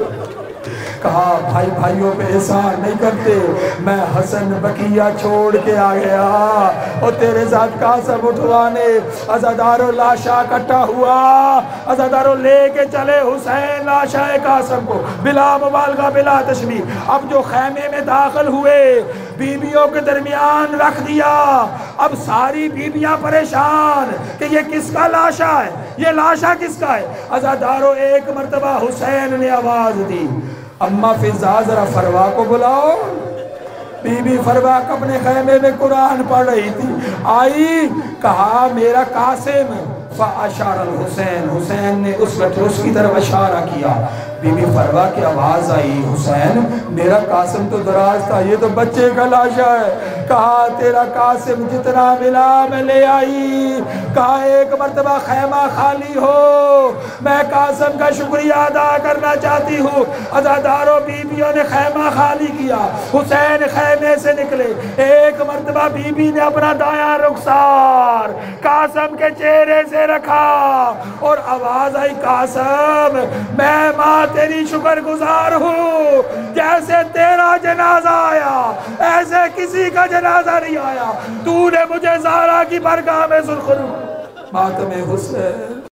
کہا بھائی بھائیوں پہ احسان نہیں کرتے، میں حسن بقیہ چھوڑ کے آ گیا اور تیرے ساتھ قاسم اٹھوانے۔ عزادارو لاشا کٹا ہوا، عزادارو لے کے چلے حسین لاشا قاسم کو بلا مبالغہ بلا تشبیہ۔ اب جو خیمے میں داخل ہوئے بیویوں کے درمیان رکھ دیا، اب ساری بیویاں پریشان کہ یہ کس کا لاشا ہے، یہ لاشا کس کا ہے۔ عزادارو ایک مرتبہ حسین نے آواز دی اماں فضا ذرا فروا کو بلاؤ۔ بی بی فروا اپنے خیمے میں قرآن پڑھ رہی تھی، آئی کہا میرا قاسم، فاشار الحسین، حسین نے اس کی طرف اشارہ کیا۔ بی بی فروا کی آواز آئی حسین میرا قاسم تو دراز تھا، یہ تو بچے کا لاشا ہے۔ کہا تیرا قاسم جتنا ملا میں لے آئی۔ کہا ایک مرتبہ خیمہ خالی ہو، میں قاسم کا شکریہ ادا کرنا چاہتی ہوں۔ عزادارو بیویوں نے خیمہ خالی کیا، حسین خیمے سے نکلے۔ ایک مرتبہ بی بی نے اپنا دایاں رخسار قاسم کے چہرے سے رکھا اور آواز آئی قاسم میں ماں تیری شکر گزار ہوں، جیسے تیرا جنازہ آیا ایسے کسی کا جنازہ نہیں آیا، تو نے مجھے زہرا کی برگاہ میں سرخرو ماتم حسین